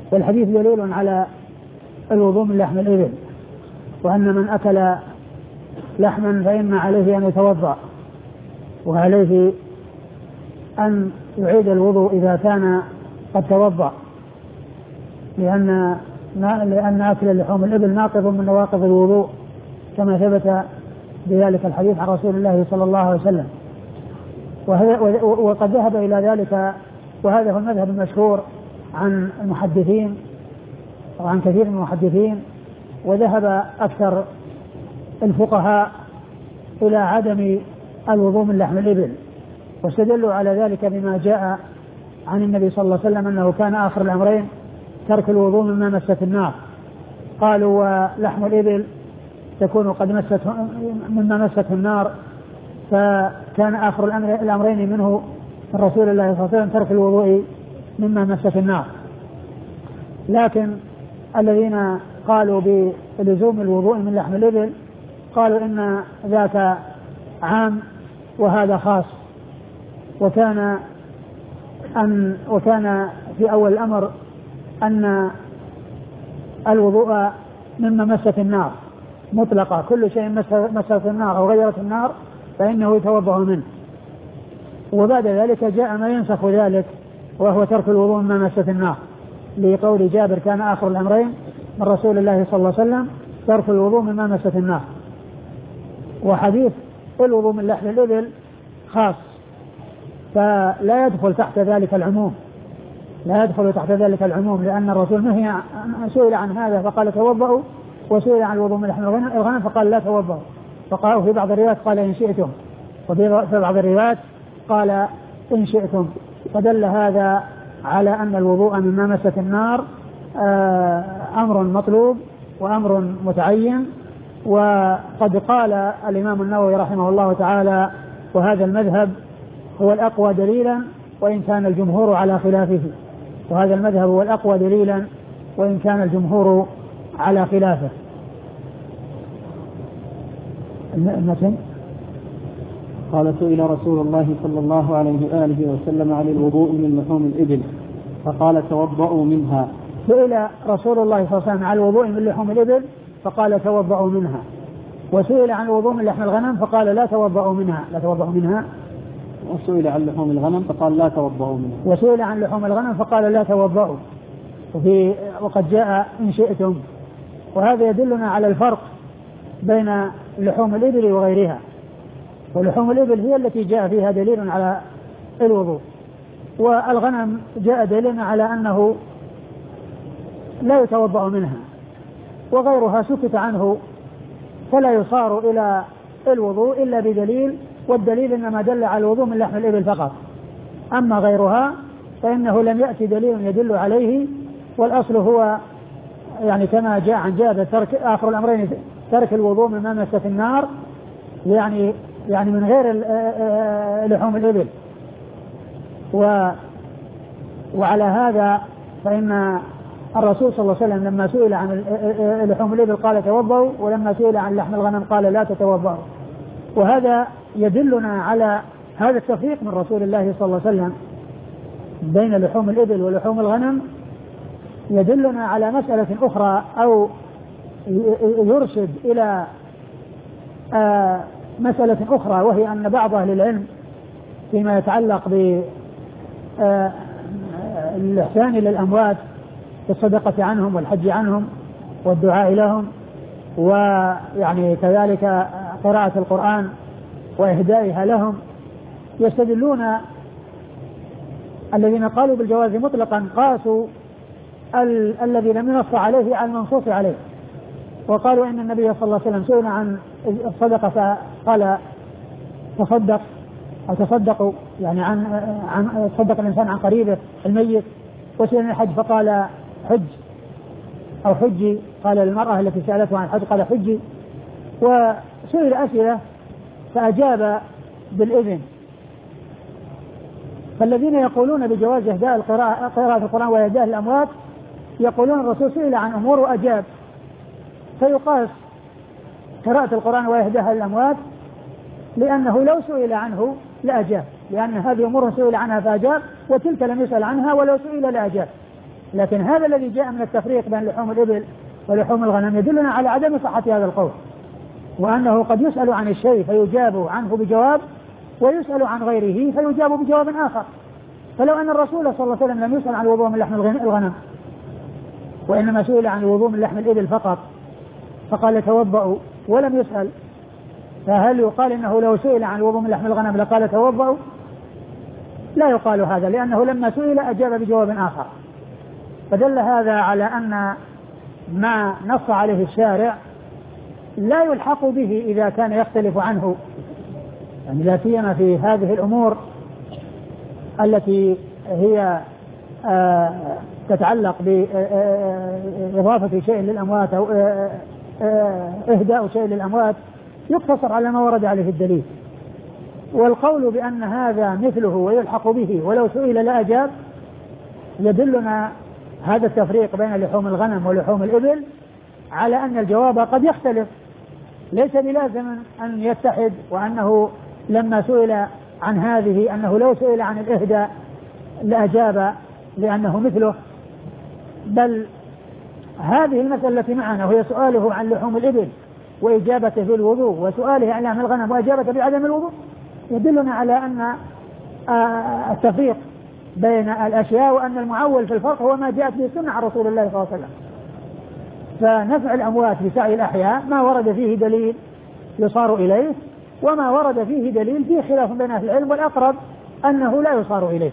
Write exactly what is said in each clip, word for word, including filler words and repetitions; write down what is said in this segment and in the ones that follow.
والحديث دليل على الوضوء من لحم الإبل، وأن من أكل لحما فإن عليه أن يتوضأ، وعليه أن يعيد الوضوء إذا كان قد توضأ، لأن لأن أكل لحوم الإبل ناقض من نواقض الوضوء كما ثبت بذلك الحديث عن رسول الله صلى الله عليه وسلم. وقد ذهب إلى ذلك، وهذا هو المذهب المشهور عن المحدثين وعن كثير من المحدثين، وذهب أكثر الفقهاء إلى عدم الوضوء من لحم الإبل، واستدلوا على ذلك بما جاء عن النبي صلى الله عليه وسلم أنه كان آخر الأمرين ترك الوضوء مما مست النار. قالوا ولحم الإبل تكون قد مست مما مسته النار، فكان آخر الأمرين منه من رسول الله صلى الله عليه وسلم ترك الوضوء مما مسته النار. لكن الذين قالوا بلزوم الوضوء من لحم الإبل قالوا إن ذاك عام وهذا خاص، وكان أن وكان في أول الأمر أن الوضوء مما مست النار مطلقة، كل شيء مست النار أو غيرت النار فإنه يتوضأ منه. وبعد ذلك جاء ما ينسخ ذلك وهو ترك الوضوء مما مست النار، لقول جابر كان آخر الأمرين من رسول الله صلى الله عليه وسلم ترك الوضوء مما مست النار. وحديث الوضوء من لحم الإبل خاص، فلا يدخل تحت ذلك العموم، لا يدخل تحت ذلك العموم لأن الرسول نهي سئل عن هذا فقال توضأوا، وسئل عن الوضوء من لحم الغنم فقال لا توضأوا، فقالوا في بعض الروايات قال إن شئتم، وفي بعض الروايات قال إن شئتم، فدل هذا على أن الوضوء مما مست النار أمر مطلوب وأمر متعين. وقد قال الإمام النووي رحمه الله تعالى وهذا المذهب هو الأقوى دليلا وإن كان الجمهور على خلافه، وهذا المذهب هو الأقوى دليلا وإن كان الجمهور على خلافه. المتن قال سئل رسول الله صلى الله عليه وآله وسلم عن الوضوء من لحوم الإبل فقال توضأوا منها. سئل رسول الله صلى الله عليه وسلم عن الوضوء من لحوم الإبل فقال توضأوا منها، وسئل عن الوضوء من لحم الغنم فقال لا توضأوا منها لا توضأوا منها وسئل عن لحوم الغنم فقال لا توضأوا منها وسئل عن لحوم الغنم فقال لا توضأوا. وفي وقد جاء إن شئتم، وهذا يدلنا على الفرق بين لحوم الإبل وغيرها. ولحوم الإبل هي التي جاء فيها دليل على الوضوء، والغنم جاء دليل على أنه لا يتوضأ منها، وغيرها سكت عنه فلا يصار إلى الوضوء إلا بدليل، والدليل إنما دل على الوضوء من لحم الإبل فقط. أما غيرها فإنه لم يأتي دليل يدل عليه، والأصل هو يعني كما جاء عن جابر ترك آخر الأمرين ترك الوضوء مما مست النار، يعني يعني من غير لحوم الإبل. و وعلى هذا فإن الرسول صلى الله عليه وسلم لما سئل عن لحوم الإبل قال توضأوا، ولما سئل عن لحم الغنم قال لا تتوضأوا. وهذا يدلنا على هذا التفريق من رسول الله صلى الله عليه وسلم بين لحوم الإبل ولحوم الغنم، يدلنا على مسألة أخرى أو يرشد إلى مسألة أخرى، وهي أن بعض أهل العلم فيما يتعلق بالإحسان إلى الأموات بالصدقة عنهم والحج عنهم والدعاء لهم، ويعني كذلك قراءة القرآن وإهدائها لهم، يستدلون الذين قالوا بالجواز مطلقا قاسوا ال- الذي لم ينص عليه على المنصوص عليه، وقالوا إن النبي صلى الله عليه وسلم سئل عن الصدقة فقال تصدق أو تصدقوا، يعني عن عن صدق الإنسان عن قريبه الميت، وسئل عن الحج فقال حج أو حجي، قال للمرأة التي سألته عن الحج قال حجي، وسئل أسئلة فأجاب بالإذن. فالذين يقولون بجواز إهداء القراءة قراءة القرآن وإهداء الأموات يقولون الرسول سئل عن أمور وأجاب، فيقاس قراءة القرآن وإهداء الأموات، لأنه لو سئل عنه لأجاب، لأن هذه أمور سئل عنها فأجاب، وتلك لم يسأل عنها ولو سئل لأجاب. لكن هذا الذي جاء من التفريق بين لحوم الإبل ولحوم الغنم يدلنا على عدم صحة هذا القول، وأنه قد يسأل عن الشيء فيجاب عنه بجواب، ويسأل عن غيره فيجاب بجواب آخر. فلو أن الرسول صلى الله عليه وسلم لم يسأل عن الوضوء من لحم الغنم وإنما سئل عن الوضوء من لحم الإبل فقط فقال توضأوا ولم يسأل، فهل يقال إنه لو سئل عن الوضوء من لحم الغنم لقال توضأوا؟ لا يقال هذا، لأنه لما سئل أجاب بجواب آخر. فدل هذا على أن ما نص عليه الشارع لا يلحق به إذا كان يختلف عنه، يعني لا سيما في هذه الأمور التي هي آه تتعلق بإضافة شيء للأموات أو آه آه إهداء شيء للأموات، يقتصر على ما ورد عليه الدليل. والقول بأن هذا مثله ويلحق به ولو سئل لا أجاب يدلنا هذا التفريق بين لحوم الغنم ولحوم الإبل على أن الجواب قد يختلف، ليس بلازم أن يتحد، وأنه لما سئل عن هذه أنه لو سئل عن الإهداء لأجاب لأنه مثله، بل هذه المسألة التي معنا وهي سؤاله عن لحوم الإبل وإجابته بالوضوء وسؤاله عن لحم الغنم وإجابته بعدم الوضوء يدلنا على أن التفريق بين الأشياء وأن المعول في الفرق هو ما جاءت به السنة عن رسول الله صلى الله عليه وسلم. فنفع الأموات بسعي الأحياء ما ورد فيه دليل يصار إليه، وما ورد فيه دليل فيه خلاف بين أهل العلم، والأقرب أنه لا يصار إليه،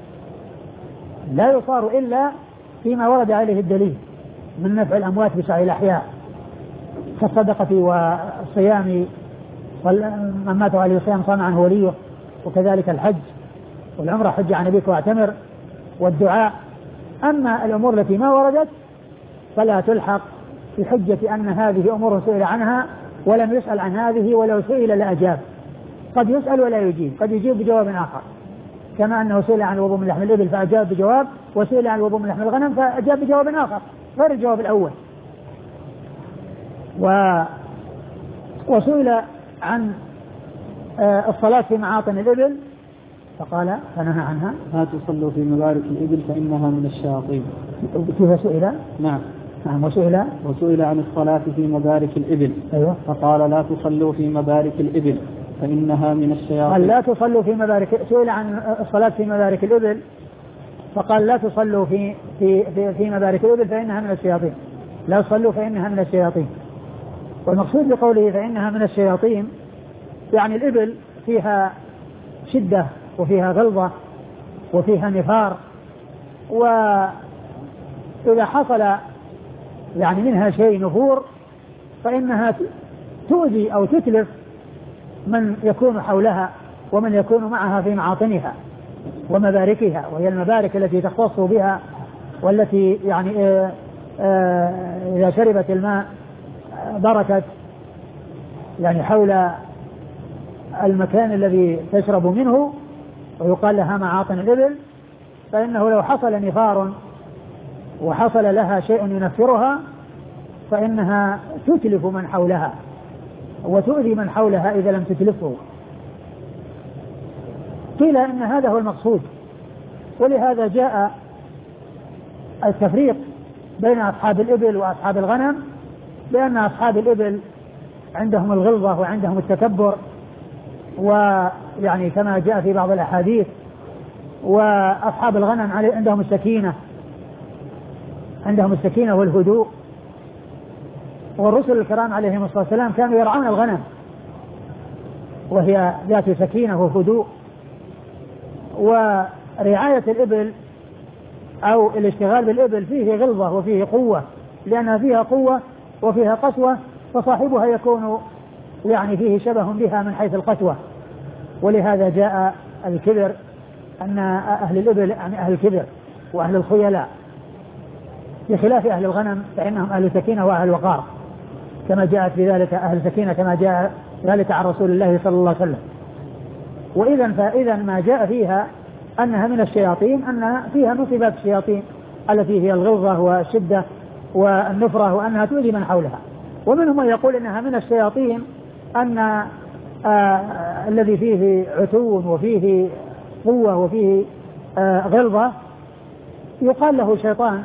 لا يصار إلا فيما ورد عليه الدليل من نفع الأموات بسعي الأحياء كالصدقة والصيام، من مات عليه الصيام صام عنه وليه، وكذلك الحج والعمرة حج عن أبيك واعتمر والدعاء. أما الأمور التي ما وردت فلا تلحق بحجة أن هذه أمور سئل عنها ولم يسأل عن هذه، ولو سئل لأجاب. قد يسأل ولا يجيب، قد يجيب بجواب آخر، كما أنه سئل عن الوضوء من لحم الإبل فأجاب بجواب، وسئل عن الوضوء من لحم الغنم فأجاب بجواب آخر غير الجواب الأول. و... وسئل عن الصلاة في معاطن الإبل فقال فنهى عنها، لا تصلوا في مبارك الإبل فإنها من الشياطين. كيف سئل؟ نعم نعم. وسئل وسئل عن الصلاة في مبارك الإبل. أيوة. فقال لا تصلوا في مبارك الإبل فإنها من الشياطين. قال لا تصلوا في مبارك، سئل عن الصلاة في مبارك الإبل فقال لا تصلوا في في في, في مبارك الإبل فإنها من الشياطين، لا تصلوا فإنها من الشياطين. والمقصود بقوله فإنها من الشياطين يعني الإبل فيها شدة وفيها غلظة وفيها نفار، وإذا حصل يعني منها شيء نفور فإنها تؤذي أو تتلف من يكون حولها ومن يكون معها في معاطنها ومباركها، وهي المبارك التي تختص بها والتي يعني آآ آآ إذا شربت الماء بركت يعني حول المكان الذي تشرب منه، ويقال لها معاطن الإبل. فإنه لو حصل نفار وحصل لها شيء ينفرها فإنها تتلف من حولها وتؤذي من حولها إذا لم تتلفه. قيل إن هذا هو المقصود، ولهذا جاء التفريق بين أصحاب الإبل وأصحاب الغنم، لأن أصحاب الإبل عندهم الغلظة وعندهم التكبر، ويعني كما جاء في بعض الأحاديث، وأصحاب الغنم عندهم السكينة عندهم السكينة والهدوء. والرسل الكرام عليهم الصلاة والسلام كانوا يرعون الغنم وهي ذات سكينة وهدوء. ورعاية الإبل أو الاشتغال بالإبل فيه غلظة وفيه قوة، لأنها فيها قوة وفيها قسوة، فصاحبها يكون يعني فيه شبه بها من حيث القسوة. ولهذا جاء الكبر أن أهل الإبل يعني أهل الكبر وأهل الخيلاء، بخلاف أهل الغنم فإنهم أهل سكينة وأهل وقار، كما جاءت في ذلك أهل سكينة كما جاء ذلك عن رسول الله صلى الله عليه وسلم. وإذا فإذا ما جاء فيها أنها من الشياطين أن فيها نصبات الشياطين التي هي الغلظة والشدة والنفرة، وأنها تؤذي من حولها. ومنهم من يقول إنها من الشياطين أن آه الذي فيه عتو وفيه قوة وفيه آه غلظة يقال له شيطان.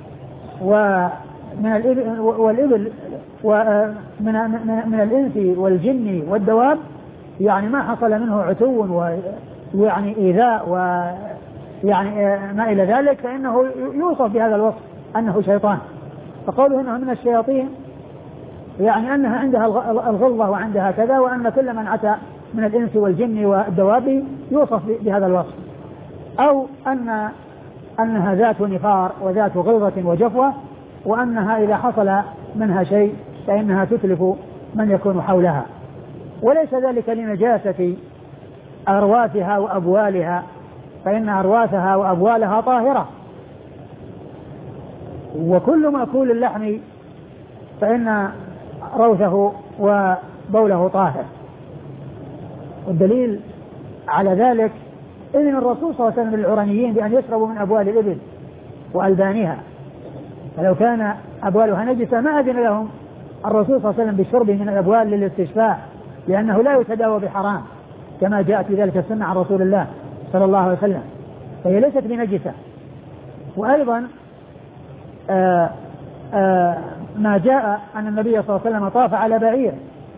ومن الإبل والإبل ومن من, من الإنس والجن والدواب يعني ما حصل منه عتو ويعني إيذاء ويعني ما إلى ذلك فإنه يوصف بهذا الوصف أنه شيطان. فقوله إنه من الشياطين يعني أنها عندها الغلظة وعندها كذا، وأن كل من أتى من الإنس والجن والدواب يوصف بهذا الوصف، أو أن أنها ذات نفار وذات غلظة وجفوة، وأنها إذا حصل منها شيء فإنها تتلف من يكون حولها. وليس ذلك لنجاسة أرواثها وأبوالها، فإن أرواثها وأبوالها طاهرة، وكل مأكول اللحم فإن روثه وبوله طاهر. والدليل على ذلك إذن الرسول صلى الله عليه وسلم للعرانيين بأن يشربوا من أبوال الإبل وألبانها، فلو كان أبوالها نجسة ما أذن لهم الرسول صلى الله عليه وسلم بالشرب من الأبوال للاستشفاء، لأنه لا يتداوى بحرام كما جاءت في ذلك السنة عن رسول الله صلى الله عليه وسلم، فهي ليست بنجسة. وأيضا آآ آآ ما جاء أن النبي صلى الله عليه وسلم طاف على بعير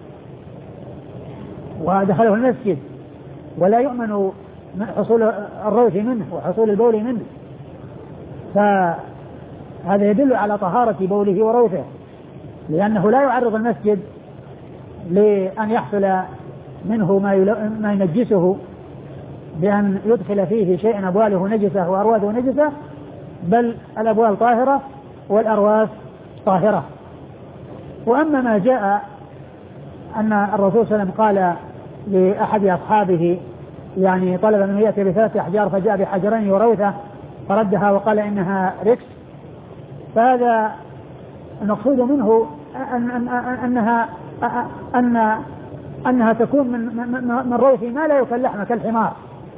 ودخله المسجد ولا يؤمن حصول الروث منه وحصول البول منه، فهذا يدل على طهارة بوله وروثه، لأنه لا يعرض المسجد لأن يحصل منه ما ينجسه بأن يدخل فيه شيئا أبواله نجسة وأرواثه نجسة، بل الأبوال طاهرة والأرواث طاهرة. وأما ما جاء أن الرسول صلى الله عليه وسلم قال لأحد أصحابه يعني طلب أن يأتي بثلاث أحجار فجاء بحجرين وروثة فردها وقال إنها ركس، فهذا المقصود منه أن أن أنها أن أنها تكون من من روث ما لا يكل لحمه كالحمار.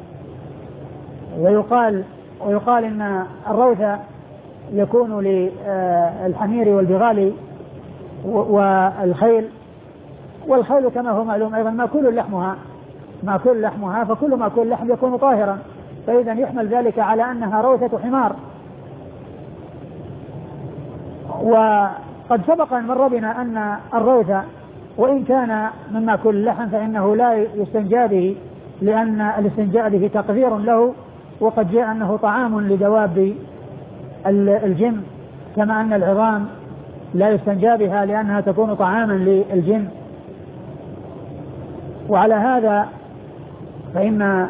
ويقال ويقال إن الروث يكون للحمير والبغال والخيل، والخيل كما هو معلوم أيضا مأكول لحمها مأكول لحمها فكل مأكول لحم يكون طاهرا، فإذا يحمل ذلك على أنها روثة حمار. وقد سبق أن مر بنا أن الروث وإن كان من مأكول اللحم فإنه لا يستنجى به، لأن الاستنجاء به تقدير له، وقد جاء أنه طعام لدواب الجن، كما أن العظام لا يستنجى بها لأنها تكون طعاما للجن. وعلى هذا فإن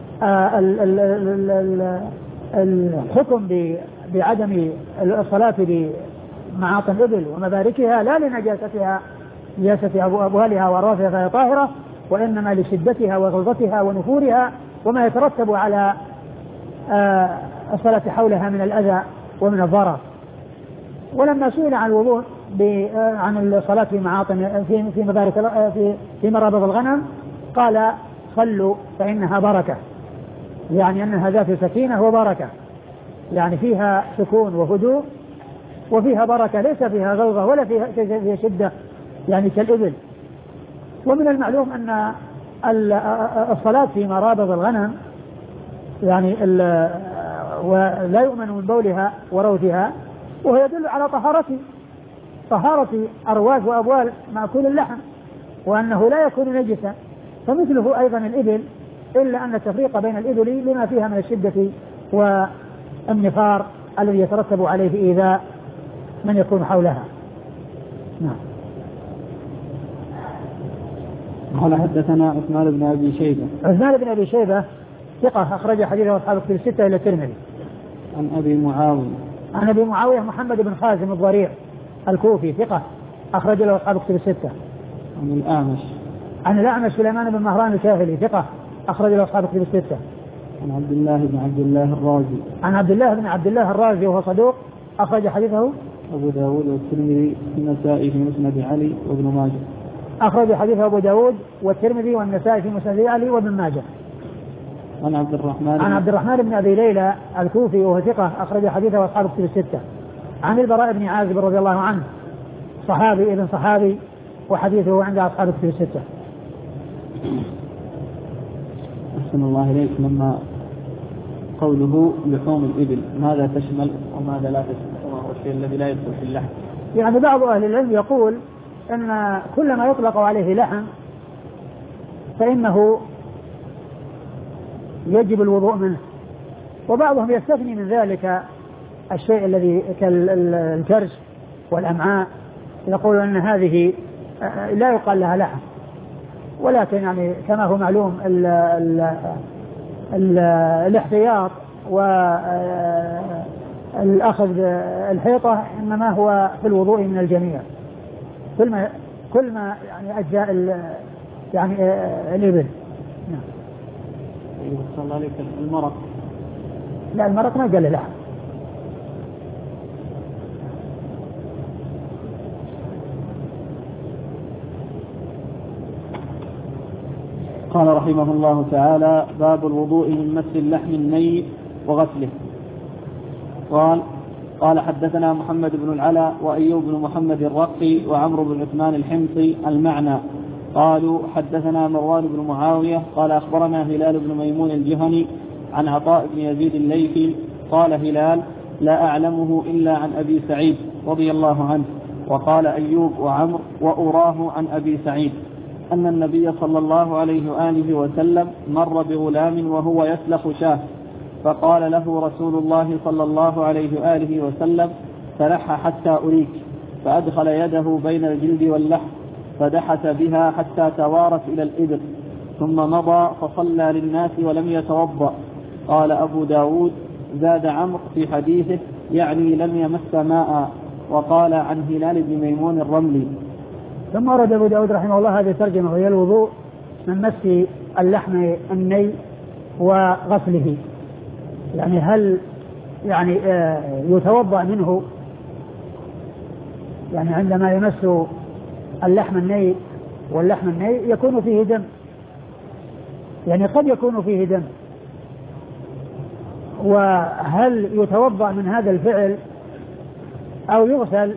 الحكم بعدم الصلاة بمعاطن الإبل ومباركها لا لنجاستها نجاسة أبوالها وأرواثها فهي طاهرة، وإنما لشدتها وغلظتها ونفورها وما يترتب على الصلاة حولها من الأذى ومن الضرر. ولما سئل عن الوضوء عن الصلاة في معاطن في في مبارك في في مرابض الغنم قال صلوا فإنها بركة، يعني أنها ذات سكينة وبركة، يعني فيها سكون وهدوء وفيها بركة، ليس فيها غلظة ولا فيها فيها شدة يعني كالإبل. ومن المعلوم أن الصلاة في مرابض الغنم يعني ولا يؤمن من بولها وروثها، وهو يدل على طهارة طهارة أرواث وأبوال مأكول اللحم، وأنه لا يكون نجسا. فمثله أيضا الإبل، إلا أن التفريق بين الإبل لما فيها من الشدة والنفار الذي يترتب عليه إيذاء من يكون حولها. نعم. قال حدثنا عثمان بن أبي شيبة. عثمان بن أبي شيبة ثقة أخرج حديثه أصحاب الكتب الستة إلى الترمذي. عن أبي معاوية. عن أبي معاوية محمد بن خازم الضرير الكوفي ثقة أخرج له أصحاب الكتب الستة. عن الأعمش. عن الأعمش سليمان بن مهران الكاهلي ثقة أخرج له أصحاب الكتب الستة. عن عبد الله بن عبد الله الرازي. عن عبد الله بن عبد الله الرازي وهو صدوق أخرج حديثه أبو داود والترمذي والنسائي في مسند علي وابن ماجه. أخرج حديثه أبو داود والترمذي والنسائي في مسند علي وابن ماجه. عن عبد الرحمن عن عبد الرحمن بن أبي ليلى الكوفي وهو ثقة أخرج حديثه أصحاب الكتب الستة. عن البراء بن عازب رضي الله عنه صحابي ابن صحابي وحديثه عند أصحاب الكتب الستة. أحسن الله إليك. لما قوله لحوم الإبل ماذا تشمل وماذا لا تشمل وما هو الشيء الذي لا يدخل في اللحم؟ يعني بعض أهل العلم يقول أن كل ما يطلق عليه لحم فإنه يجب الوضوء منه، وبعضهم يستثني من ذلك الشيء الذي كالكرش والأمعاء، يقول أن هذه لا يقال لها لحم، ولكن يعني كما هو معلوم ال ال ال الاحتياط والأخذ الحيطة إنما هو في الوضوء من الجميع، كل ما كل ما يعني أجزاء يعني الإبل. نعم. صلى الله عليه وسلم المرق. لا المرق ما قال له لحم. قال رحمه الله تعالى: باب الوضوء من مس اللحم الني وغسله. قال قال حدثنا محمد بن العلاء وأيوب بن محمد الرقي وعمرو بن عثمان الحمصي المعنى. قالوا حدثنا مروان بن معاوية قال أخبرنا هلال بن ميمون الجهني عن عطاء بن يزيد الليثي قال هلال: لا أعلمه إلا عن أبي سعيد رضي الله عنه. وقال أيوب وعمر: وأراه عن أبي سعيد أن النبي صلى الله عليه وآله وسلم مر بغلام وهو يسلخ شاه، فقال له رسول الله صلى الله عليه وآله وسلم: فلح حتى أريك، فأدخل يده بين الجلد واللحم فدحس بها حتى توارت إلى الإبط، ثم مضى فصلى للناس ولم يتوضأ. قال أبو داود: زاد عمرو في حديثه يعني لم يمس ماء. وقال عن هلال بن ميمون الرملي. ثم أورد أبو داود رحمه الله هذه الترجمة وهي الوضوء من مس اللحم الني وغسله، يعني هل يعني يتوضأ منه، يعني عندما يمس اللحم الني واللحم الني يكون فيه دم، يعني قد يكون فيه دم، وهل يتوضأ من هذا الفعل أو يغسل؟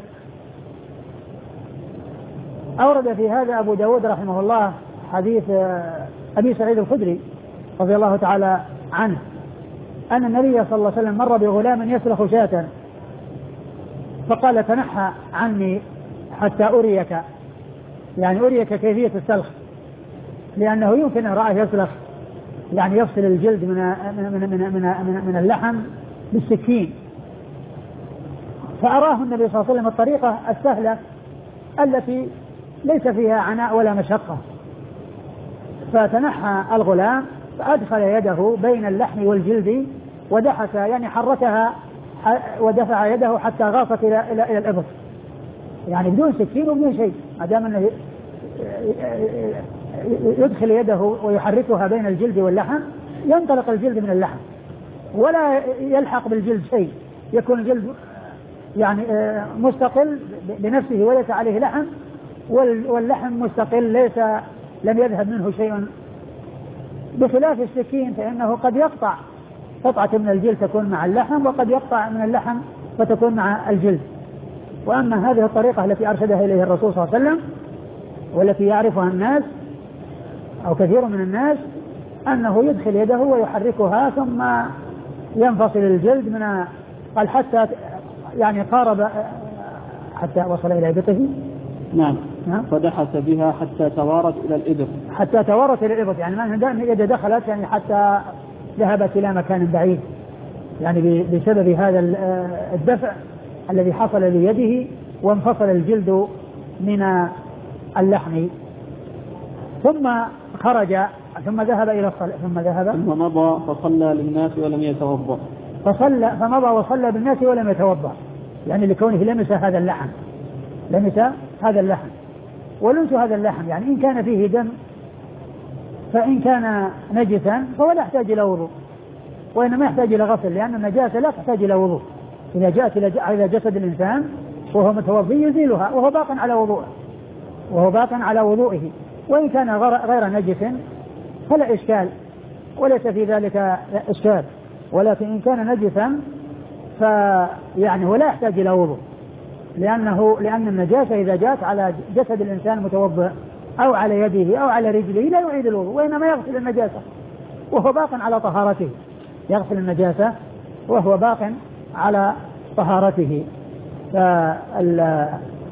أورد في هذا أبو داود رحمه الله حديث أبي سعيد الخدري رضي الله تعالى عنه أن النبي صلى الله عليه وسلم مر بغلام يسلخ شاة فقال: تنحى عني حتى أريك، يعني أريك كيفية السلخ، لأنه يمكن امرأة يسلخ يعني يفصل الجلد من من من من, من, من اللحم بالسكين، فأراه النبي صلى الله عليه وسلم الطريقة السهلة التي ليس فيها عناء ولا مشقة، فتنحى الغلام فأدخل يده بين اللحم والجلد ودحس، يعني حركها ودفع يده حتى غاصت إلى إلى إلى الإبط، يعني بدون سكين وبدون شيء، ما دام أنه يدخل يده ويحركها بين الجلد واللحم ينطلق الجلد من اللحم ولا يلحق بالجلد شيء، يكون الجلد يعني مستقل بنفسه وليس عليه لحم، واللحم مستقل ليس لم يذهب منه شيء، بخلاف السكين فإنه قد يقطع قطعة من الجلد تكون مع اللحم، وقد يقطع من اللحم فتكون مع الجلد. وأما هذه الطريقة التي أرشدها إليه الرسول صلى الله عليه وسلم والتي يعرفها الناس أو كثير من الناس أنه يدخل يده ويحركها ثم ينفصل الجلد من قال حتى يعني قارب حتى وصل إلى إبطه. نعم. نعم. فدحس بها حتى توارت إلى الإبط، حتى توارت إلى الإبط، يعني ما يده دخلت يعني حتى ذهبت إلى مكان بعيد، يعني بسبب هذا الدفع الذي حصل ليده وانفصل الجلد من اللحم. ثم خرج ثم ذهب إلى الصلاة ثم ذهب ثم مضى فصلى للناس ولم يتوضأ فصلى فمضى وصلى بالناس ولم يتوضأ، يعني لكونه لمس هذا اللحم لمس هذا اللحم ولمس هذا اللحم، يعني إن كان فيه دم فإن كان نجسا فهو لا يحتاج إلى وضوء، وإنما يحتاج إلى غسل، لأن النجاسة لا تحتاج إلى وضوء، إذا جاءت إلى جسد الإنسان وهو متوضي يزيلها وهو باق على وضوءه وهو باق على وضوئه، وإن كان غير نجس فلا إشكال وليس في ذلك إشكال، ولكن إن كان نجسا فيعني ولا يحتاج إلى وضوء، لأنه لأن النجاسة إذا جاءت على جسد الإنسان متوضئ أو على يده أو على رجله لا يعيد الوضوء، وإنما يغسل النجاسة وهو باق على طهارته. يغسل النجاسة وهو باق على طهارته. فال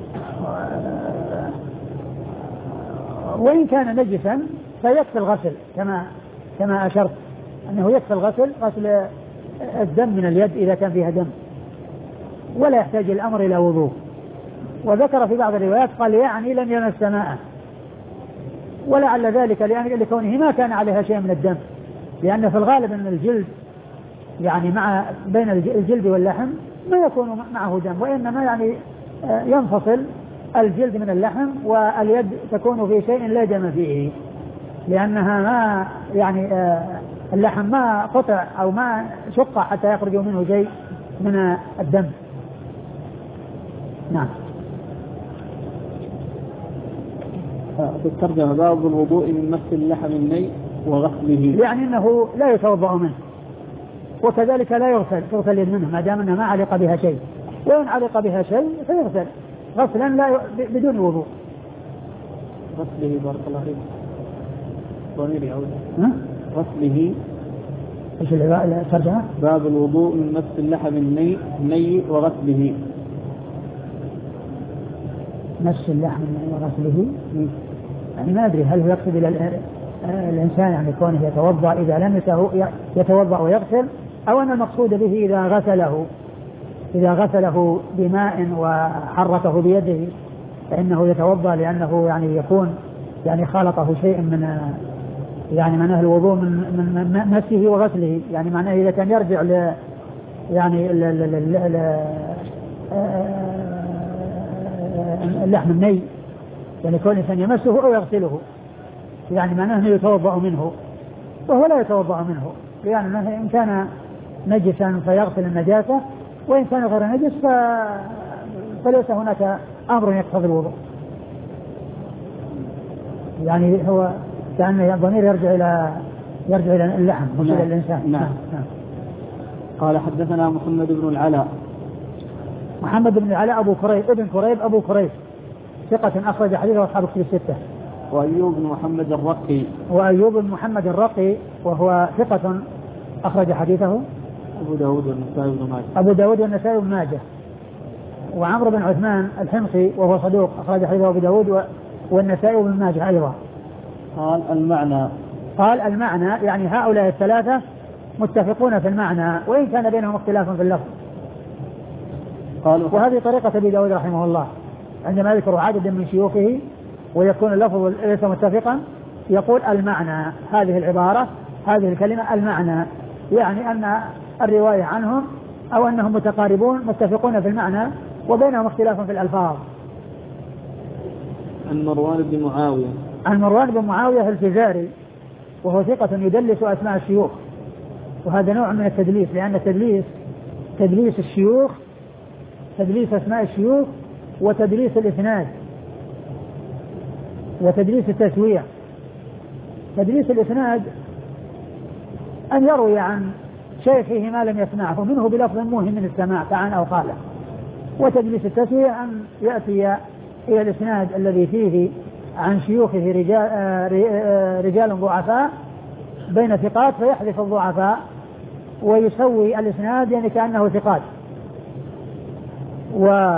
وإن كان نجسا فيكفي الغسل كما كما أشرت أنه يكفي الغسل غسل الدم من اليد إذا كان فيها دم ولا يحتاج الأمر إلى وضوء. وذكر في بعض الروايات قال يعني لم يمس ماء، ولعل ذلك لكونه ما كان عليها شيء من الدم، لأن في الغالب أن الجلد يعني مع بين الجلد واللحم ما يكون معه دم، وإنما يعني ينفصل الجلد من اللحم واليد تكون في شيء لا دم فيه، لأنها ما يعني اللحم ما قطع أو ما شق حتى يخرج منه شيء من الدم. نعم. في الترجمة باب الوضوء من مس اللحم الني وغسله، يعني أنه لا يتوضأ منه وكذلك لا يغسل تغسل منه ما دام أنه ما علق بها شيء، وإن علق بها شيء فيغسل غسلا لا ي... بدون وضوء. غسله بارك الله فيك ضمير يعود غسله. ايش الترجمة؟ باب الوضوء من مس اللحم الني الني وغسله. مس اللحم وغسله يعني ما أدري هل هو يقصد إلى الإنسان يعني كونه يتوضأ إذا لمسه يتوضأ ويغسل، أو أن المقصود به إذا غسله إذا غسله بماء وحركه بيده فإنه يتوضأ، لأنه يعني يكون يعني خالطه شيء من يعني معناه الوضوء من من مسه وغسله، يعني معناه إذا كان يرجع ل يعني ل ل ل اللحم الني يعني كل إنسان يمسه أو يغسله يعني معناه أنه يتوضأ منه، وهو لا يتوضأ منه، لأنه يعني إن كان نجسا فيغسل النجاسة، وإن كان غير نجس ف... فليس هناك أمر يقتضي الوضوء. يعني هو كأن الضمير يرجع إلى يرجع إلى اللحم مش إلى الإنسان. نعم. نعم. نعم. قال حدثنا محمد بن العلاء. محمد بن العلاء أبو كريب ابن كريب أبو كريب ثقة أخرج حديثه أصحاب الكتب الستة. وأيوب بن محمد الرقي. وأيوب بن محمد الرقي وهو ثقة أخرج حديثه أبو داود والنسائي بن ماجه. أبو داود والنسائي بن ماجه. وعمرو بن عثمان الحمصي وهو صدوق أخرج حديثه أبو داود والنسائي بن ماجه أيضا. قال المعنى. قال المعنى يعني هؤلاء الثلاثة متفقون في المعنى وإن كان بينهم اختلاف في اللفظ. وهذه طريقة أبي داود رحمه الله عندما يذكر عدد من شيوخه ويكون اللفظ ليس متفقا يقول المعنى، هذه العبارة هذه الكلمة المعنى، يعني أن الرواية عنهم أو أنهم متقاربون متفقون في المعنى وبينهم اختلاف في الألفاظ. عن مروان بن معاوية. عن مروان بن معاوية الفزاري وهو ثقة يدلس أسماء الشيوخ، وهذا نوع من التدليس، لأن التدليس تدليس الشيوخ تدليس أسماء الشيوخ وتدليس الإسناد وتدليس التسوية. تدليس الإسناد أن يروي عن شيخه ما لم يسمعه منه بلفظ موهم من السماع كعن أو قاله. وتدليس التسوية أن يأتي إلى الإسناد الذي فيه عن شيوخه رجال, رجال ضعفاء بين ثقات فيحذف الضعفاء ويسوي الإسناد يعني كأنه ثقات. و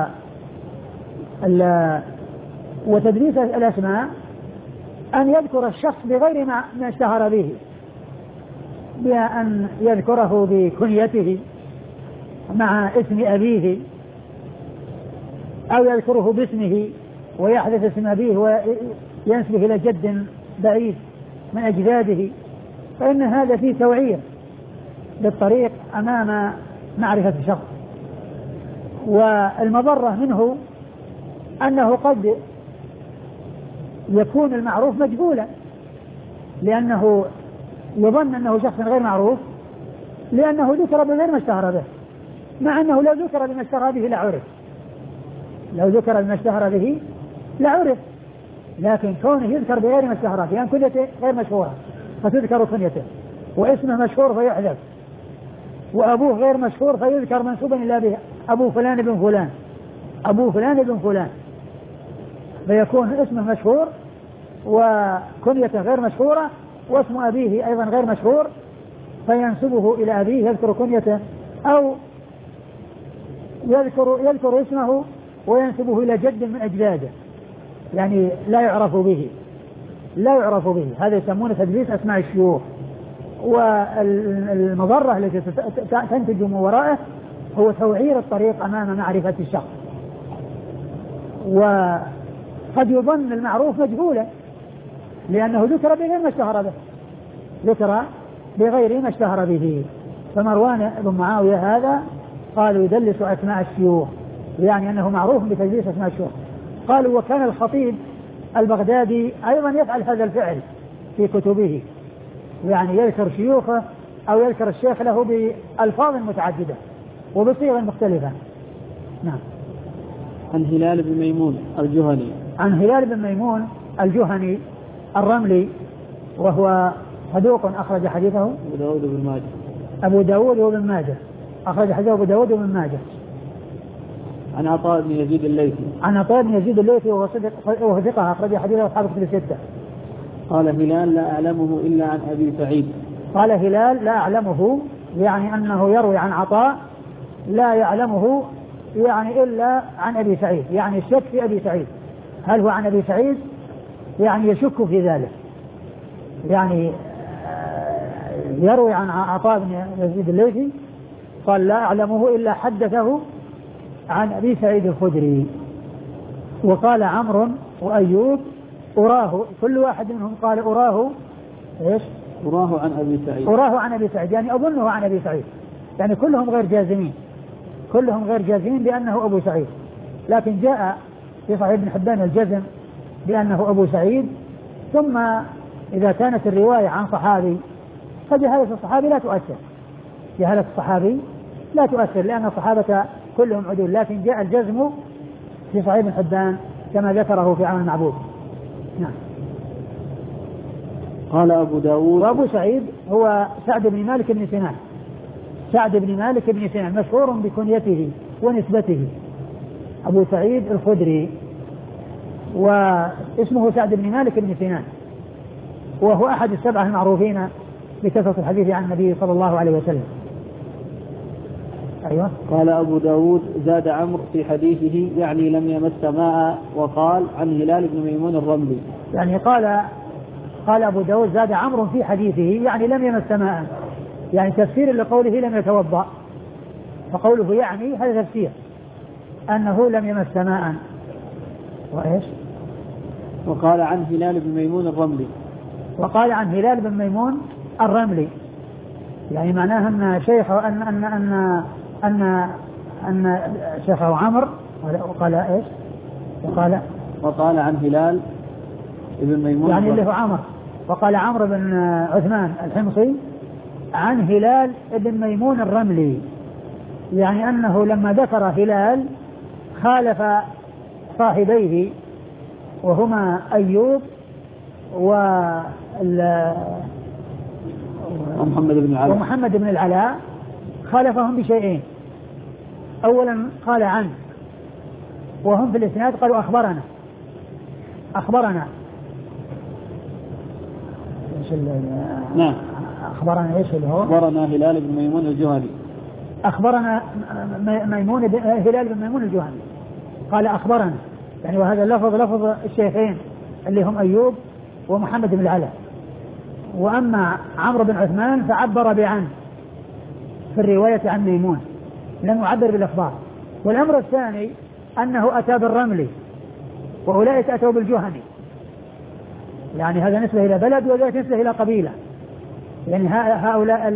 وتدليس الأسماء أن يذكر الشخص بغير ما اشتهر به، بأن يذكره بكنيته مع اسم أبيه أو يذكره باسمه ويحذف اسم أبيه وينسبه إلى جد بعيد من أجداده، فإن هذا فيه توعية للطريق أمام معرفة الشخص. والمضرة منه أنه قد يكون المعروف مجهولا، لأنه يظن أنه شخص غير معروف لأنه ذكر بغير ما اشتهر به، مع أنه لو ذكر بما اشتهر به لعرف لو ذكر بما اشتهر به لعرف لكن كونه يذكر بغير ما اشتهر به، يعني كنيته غير مشهورة فتذكر كنيته، واسمه مشهور فيحذف، وأبوه غير مشهور فيذكر منسوبا إلى به أبو فلان بن فلان أبو فلان بن فلان، فيكون اسمه مشهور وكنيته غير مشهورة واسم أبيه أيضا غير مشهور، فينسبه إلى أبيه يذكر كنيته أو يذكر, يذكر اسمه وينسبه إلى جد من أجداده يعني لا يعرف به لا يعرف به هذا يسمونه تدليس أسماء الشيوخ. والمضرة التي تنتج من ورائه هو توعير الطريق أمام معرفة الشخص. وقد يظن المعروف مجهولا لأنه ذكر بغير ما اشتهر به ذكر بغير ما اشتهر به. فمروان بن معاوية هذا قالوا يدلس أسماء الشيوخ يعني أنه معروف بتدليس أسماء الشيوخ. قالوا وكان الخطيب البغدادي أيضا يفعل هذا الفعل في كتبه يعني يذكر شيوخه أو يذكر الشيخ له بألفاظ متعددة وبصيغ مختلفة. نعم. عن هلال بن ميمون الجهني عن هلال بن ميمون الجهني الرملي وهو صدوق أخرج حديثه أبو داود بن ماجه أبو داود وابن ماجه أخرج حديثه أبو داود وابن ماجه. عن عطاء بن يزيد الليثي عن عطاء بن يزيد الليثي وهو ثقة أخرج حديثه أصحاب الكتب الستة. قال هلال لا أعلمه إلا عن أبي سعيد. قال هلال لا أعلمه يعني أنه يروي عن عطاء لا يعلمه يعني إلا عن أبي سعيد يعني الشك في أبي سعيد هل هو عن أبي سعيد يعني يشك في ذلك يعني يروي عن عطاء بن يزيد الليثي قال لا أعلمه إلا حدثه عن أبي سعيد الخدري. وقال عمرو وأيوب أراه كل واحد منهم قال أراه إيش أراه عن أبي سعيد أراه عن أبي سعيد يعني أظنه عن أبي سعيد يعني كلهم غير جازمين كلهم غير جازمين بأنه أبو سعيد. لكن جاء في صحيح ابن حبان الجزم بأنه أبو سعيد. ثم إذا كانت الرواية عن صحابي فجهالة الصحابي لا تؤثر جهالة الصحابي لا تؤثر لأن الصحابة كلهم عدول. لكن جاء الجزم في صحيح ابن حبان كما ذكره في عون المعبود. نعم. قال أبو داود وأبو سعيد هو سعد بن مالك بن سنان سعد بن مالك بن سنان مشهور بكنيته ونسبته أبو سعيد الخدري واسمه سعد بن مالك بن سنان وهو أحد السبعة المعروفين بكثرة الحديث عن النبي صلى الله عليه وسلم. أيوة. قال أبو داود زاد عمرو في حديثه يعني لم يمس ماء وقال عن هلال بن ميمون الرملي يعني قال قال أبو داود زاد عمرو في حديثه يعني لم يمس ماء يعني تفسير لقوله لم يتوضأ فقوله يعني هذا تفسير أنه لم يمس ماء. وإيش وقال عن هلال بن ميمون الرملي وقال عن هلال بن ميمون الرملي يعني معناها أن شيخه أن أن أن أن أن شيخه عمرو وقال إيش وقال وقال عن هلال بن ميمون يعني اللي هو عمرو وقال عمرو بن عثمان الحمصي عن هلال بن ميمون الرملي يعني أنه لما ذكر هلال خالف صاحبيه وهما أيوب ومحمد بن العلاء ومحمد بن العلاء خالفهم بشيئين. أولا قال عن وهم في الإسناد قالوا أخبرنا أخبرنا نعم أخبرنا إيش اللي هو أخبرنا هلال بن ميمون الجهني أخبرنا ميمون هلال بن ميمون الجهني قال أخبرنا يعني وهذا اللفظ لفظ الشيخين اللي هم أيوب ومحمد بن العلاء. وأما عمرو بن عثمان فعبر بعن في الرواية عن ميمون لم يعبر بالأخبار. والأمر الثاني أنه أتى بالرملي وأولئك أتوا بالجهني يعني هذا نسبة إلى بلد وذلك نسبة إلى قبيلة يعني هؤلاء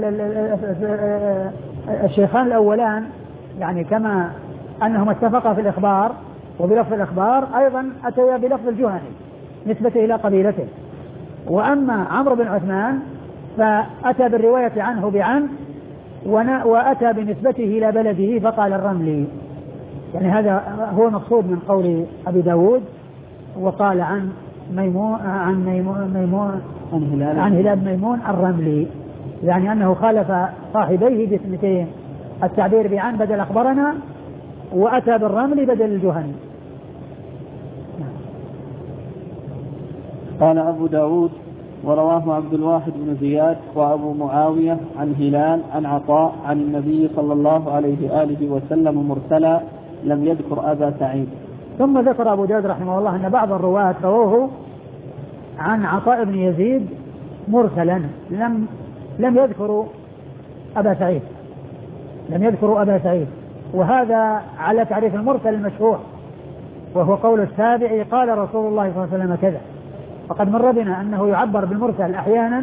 الشيخان الأولان يعني كما أنهم اتفقا في الإخبار وبلفظ الإخبار أيضا أتيا بلفظ الجهني نسبة إلى قبيلته. وأما عمرو بن عثمان فأتى بالرواية عنه بعن وأتى بنسبته إلى بلده فقال الرملي يعني هذا هو مقصود من قول أبي داود. وقال عن ميمون عن ميمون, ميمون عن هلال عن هلال ميمون الرملي يعني أنه خالف صاحبيه باسمتين التعبير بعن بدل أخبرنا وأتى بالرملي بدل الجهني. قال أبو داود ورواه عبد الواحد بن زياد وأبو معاوية عن هلال عن عطاء عن النبي صلى الله عليه وآله وسلم مرسلا لم يذكر أبا سعيد. ثم ذكر أبو داود رحمه الله أن بعض الرواة رووه عن عطاء بن يزيد مرسلا لم لم يذكروا أبا سعيد لم يذكروا أبا سعيد وهذا على تعريف المرسل المشهور، وهو قول التابعي قال رسول الله صلى الله عليه وسلم كذا. فقد مر بنا أنه يعبر بالمرسل أحيانا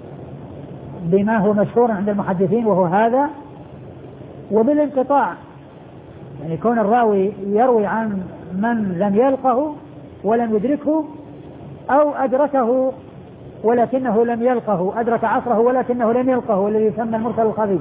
بما هو مشهور عند المحدثين وهو هذا، وبالانقطاع، يعني كون الراوي يروي عن من لم يلقه ولم يدركه، أو أدركه ولكنه لم يلقه، أدرك عصره ولكنه لم يلقه، والذي يسمى المرسل الخفي.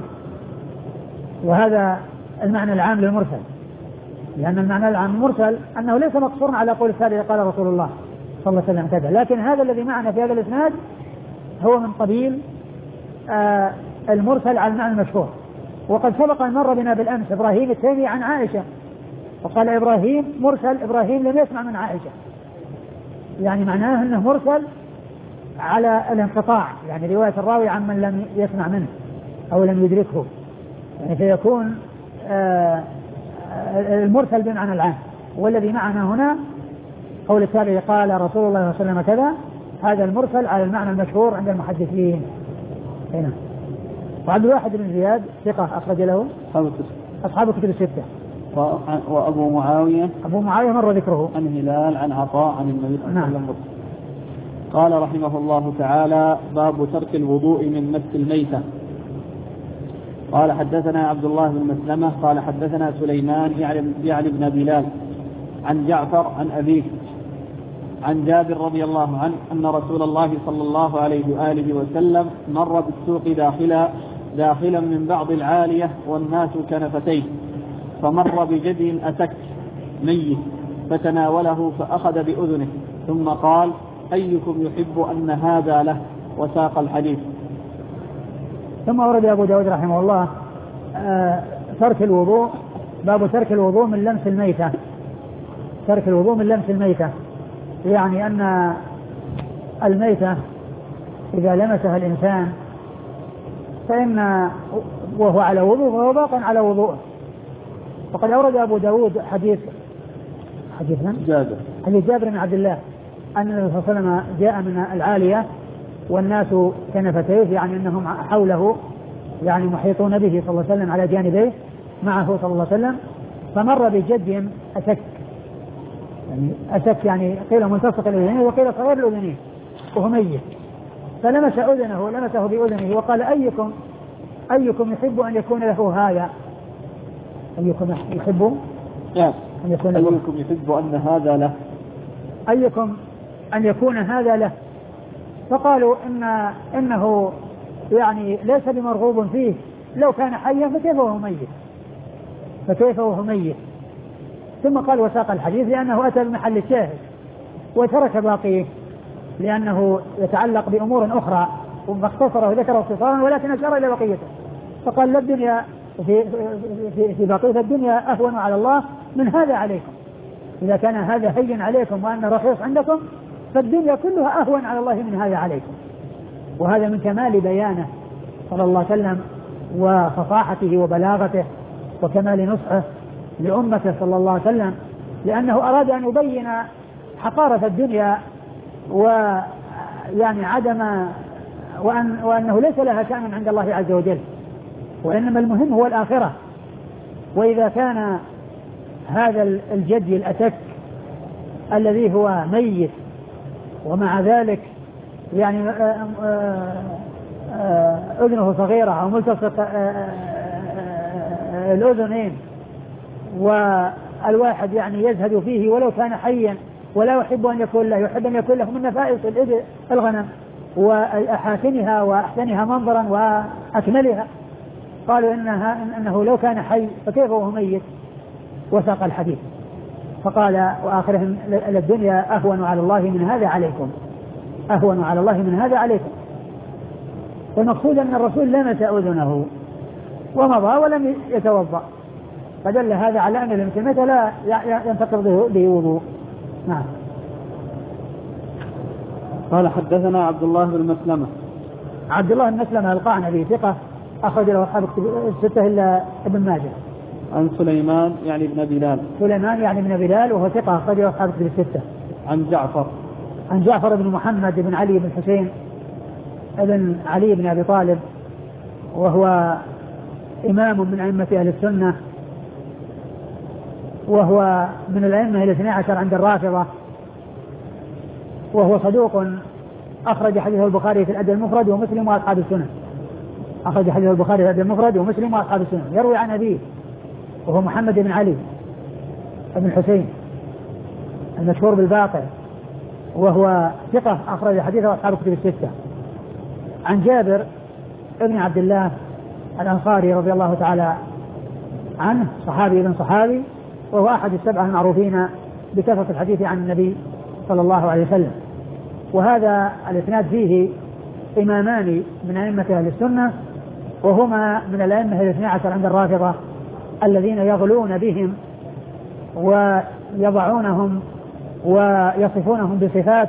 وهذا المعنى العام للمرسل، لأن المعنى العام للمرسل أنه ليس مقصورا على قول التابعي قال رسول الله صلى الله عليه وسلم كذا، لكن هذا الذي معنا في هذا الإسناد هو من قبيل آه المرسل على المعنى المشهور. وقد سبق أن مر بنا بالأمس إبراهيم التيمي عن عائشة، وقال إبراهيم مرسل، إبراهيم لم يسمع من عائشة، يعني معناه أنه مرسل على الانقطاع، يعني رواية الراوي عن من لم يسمع منه أو لم يدركه، يعني فيكون آه المرسل بمعنى العام. والذي معنا هنا قول التابعي قال رسول الله صلى الله عليه وسلم كذا، هذا المرسل على المعنى المشهور عند المحدثين هنا. وعبد الواحد بن زياد ثقة أخرج له أصحاب الكتب الستة. وأبو معاوية أبو معاوية مر ذكره عن هلال عن عطاء عن النبي صلى الله عليه وسلم. قال رحمه الله تعالى: باب ترك الوضوء من مس الميتة. قال حدثنا عبد الله بن مسلمة قال حدثنا سليمان يعني بن بلال عن جعفر عن أبيه عن جابر رضي الله عنه أن رسول الله صلى الله عليه وآله وسلم مر بالسوق داخلا داخلا من بعض العالية والناس كنفتيه، فمر بجدي أسك ميت فتناوله فأخذ بأذنه ثم قال: أيكم يحب أن هذا له؟ وساق الحديث. ثم ورد أبو داود رحمه الله آه ترك الوضوء، باب ترك الوضوء من لمس الميتة. ترك الوضوء من لمس الميتة يعني أن الميتة إذا لمسها الإنسان فإن وهو على وضوء وهو باق على وضوء. وقد أورد أبو داود حديث حديث من؟ جابر حديث جابر بن عبد الله أن النبي صلى الله عليه وسلم جاء من العالية والناس كنفتيه، يعني أنهم حوله يعني محيطون به صلى الله عليه وسلم على جانبيه معه صلى الله عليه وسلم، فمر بجد أسك، يعني أسك يعني قيل منتصف الأذنين وقيل صغير الأذنين وهو ميت، فلمس أذنه لمسه بأذنه وقال: أيكم أيكم يحب أن يكون له هذا؟ أيكم يحب أن يكون أيكم يحب أن هذا له؟ أيكم أن يكون هذا له؟ فقالوا إن إنه يعني ليس بمرغوب فيه، لو كان حيا فكيف وهو ميت فكيف وهو ميت ثم قال: وساق الحديث لأنه أتى بمحل الشاهد وترك باقيه لأنه يتعلق بأمور أخرى، واختصره ذكر اختصارا ولكن أشار إلى بقيته، فقال: لا الدنيا في, في, في بقية الدنيا أهون على الله من هذا عليكم، إذا كان هذا هين عليكم وأن رخيص عندكم فالدنيا كلها أهون على الله من هذا عليكم. وهذا من كمال بيانه صلى الله عليه وسلم وفصاحته وبلاغته وكمال نصحه لأمته صلى الله عليه وسلم، لأنه أراد أن يبين حقارة الدنيا ويعني عدم وأن وأنه ليس لها شأن عند الله عز وجل، وإنما المهم هو الآخرة. وإذا كان هذا الجدي الأتك الذي هو ميت ومع ذلك يعني أذنه صغيرة أو ملتصق الأذنين والواحد يعني يزهد فيه ولو كان حيا ولا يحب أن يكون له، يحب أن يكون له من نفائس الغنم وأحاسنها وأحسنها منظرا وأكملها، قالوا إنها إنه لو كان حي فكيف وهو ميت؟ وساق الحديث فقال: وآخرهم: الدنيا أهون على الله من هذا عليكم، أهون على الله من هذا عليكم. والمقصود أن الرسول لمس أذنه ومضى ولم يتوضأ، فدل هذا على أن المسلمة لا ينتقض به وضوء. نعم. قال حدثنا عبد الله بن مسلمة. عبد الله بن مسلمة القعنبي ثقة أخرج له أصحاب الستة إلا ابن ماجه. عن سليمان يعني بن بلال. سليمان يعني بن بلال وهو ثقة أخرج له أصحاب الستة. عن جعفر. عن جعفر بن محمد بن علي بن حسين ابن علي بن أبي طالب وهو إمام من أئمة أهل السنة وهو من الأئمة الاثني عشر عند الرافضة وهو صدوق أخرج حديثه البخاري في الأدب المفرد ومسلم وأصحاب السنن. أخرج حديثه البخاري في الأدب المفرد ومسلم وأصحاب السنن. يروي عن أبيه وهو محمد بن علي بن حسين المشهور بالباقر وهو ثقة أخرج حديثه أصحاب الكتب الستة. عن جابر ابن عبد الله الأنصاري رضي الله تعالى عنه صحابي ابن صحابي وهو أحد السبعة المعروفين بكثرة الحديث عن النبي صلى الله عليه وسلم. وهذا الإسناد فيه إمامان من أئمة أهل السنة وهما من الأئمة الاثني عشر عند الرافضة الذين يغلون بهم ويضعونهم ويصفونهم بصفات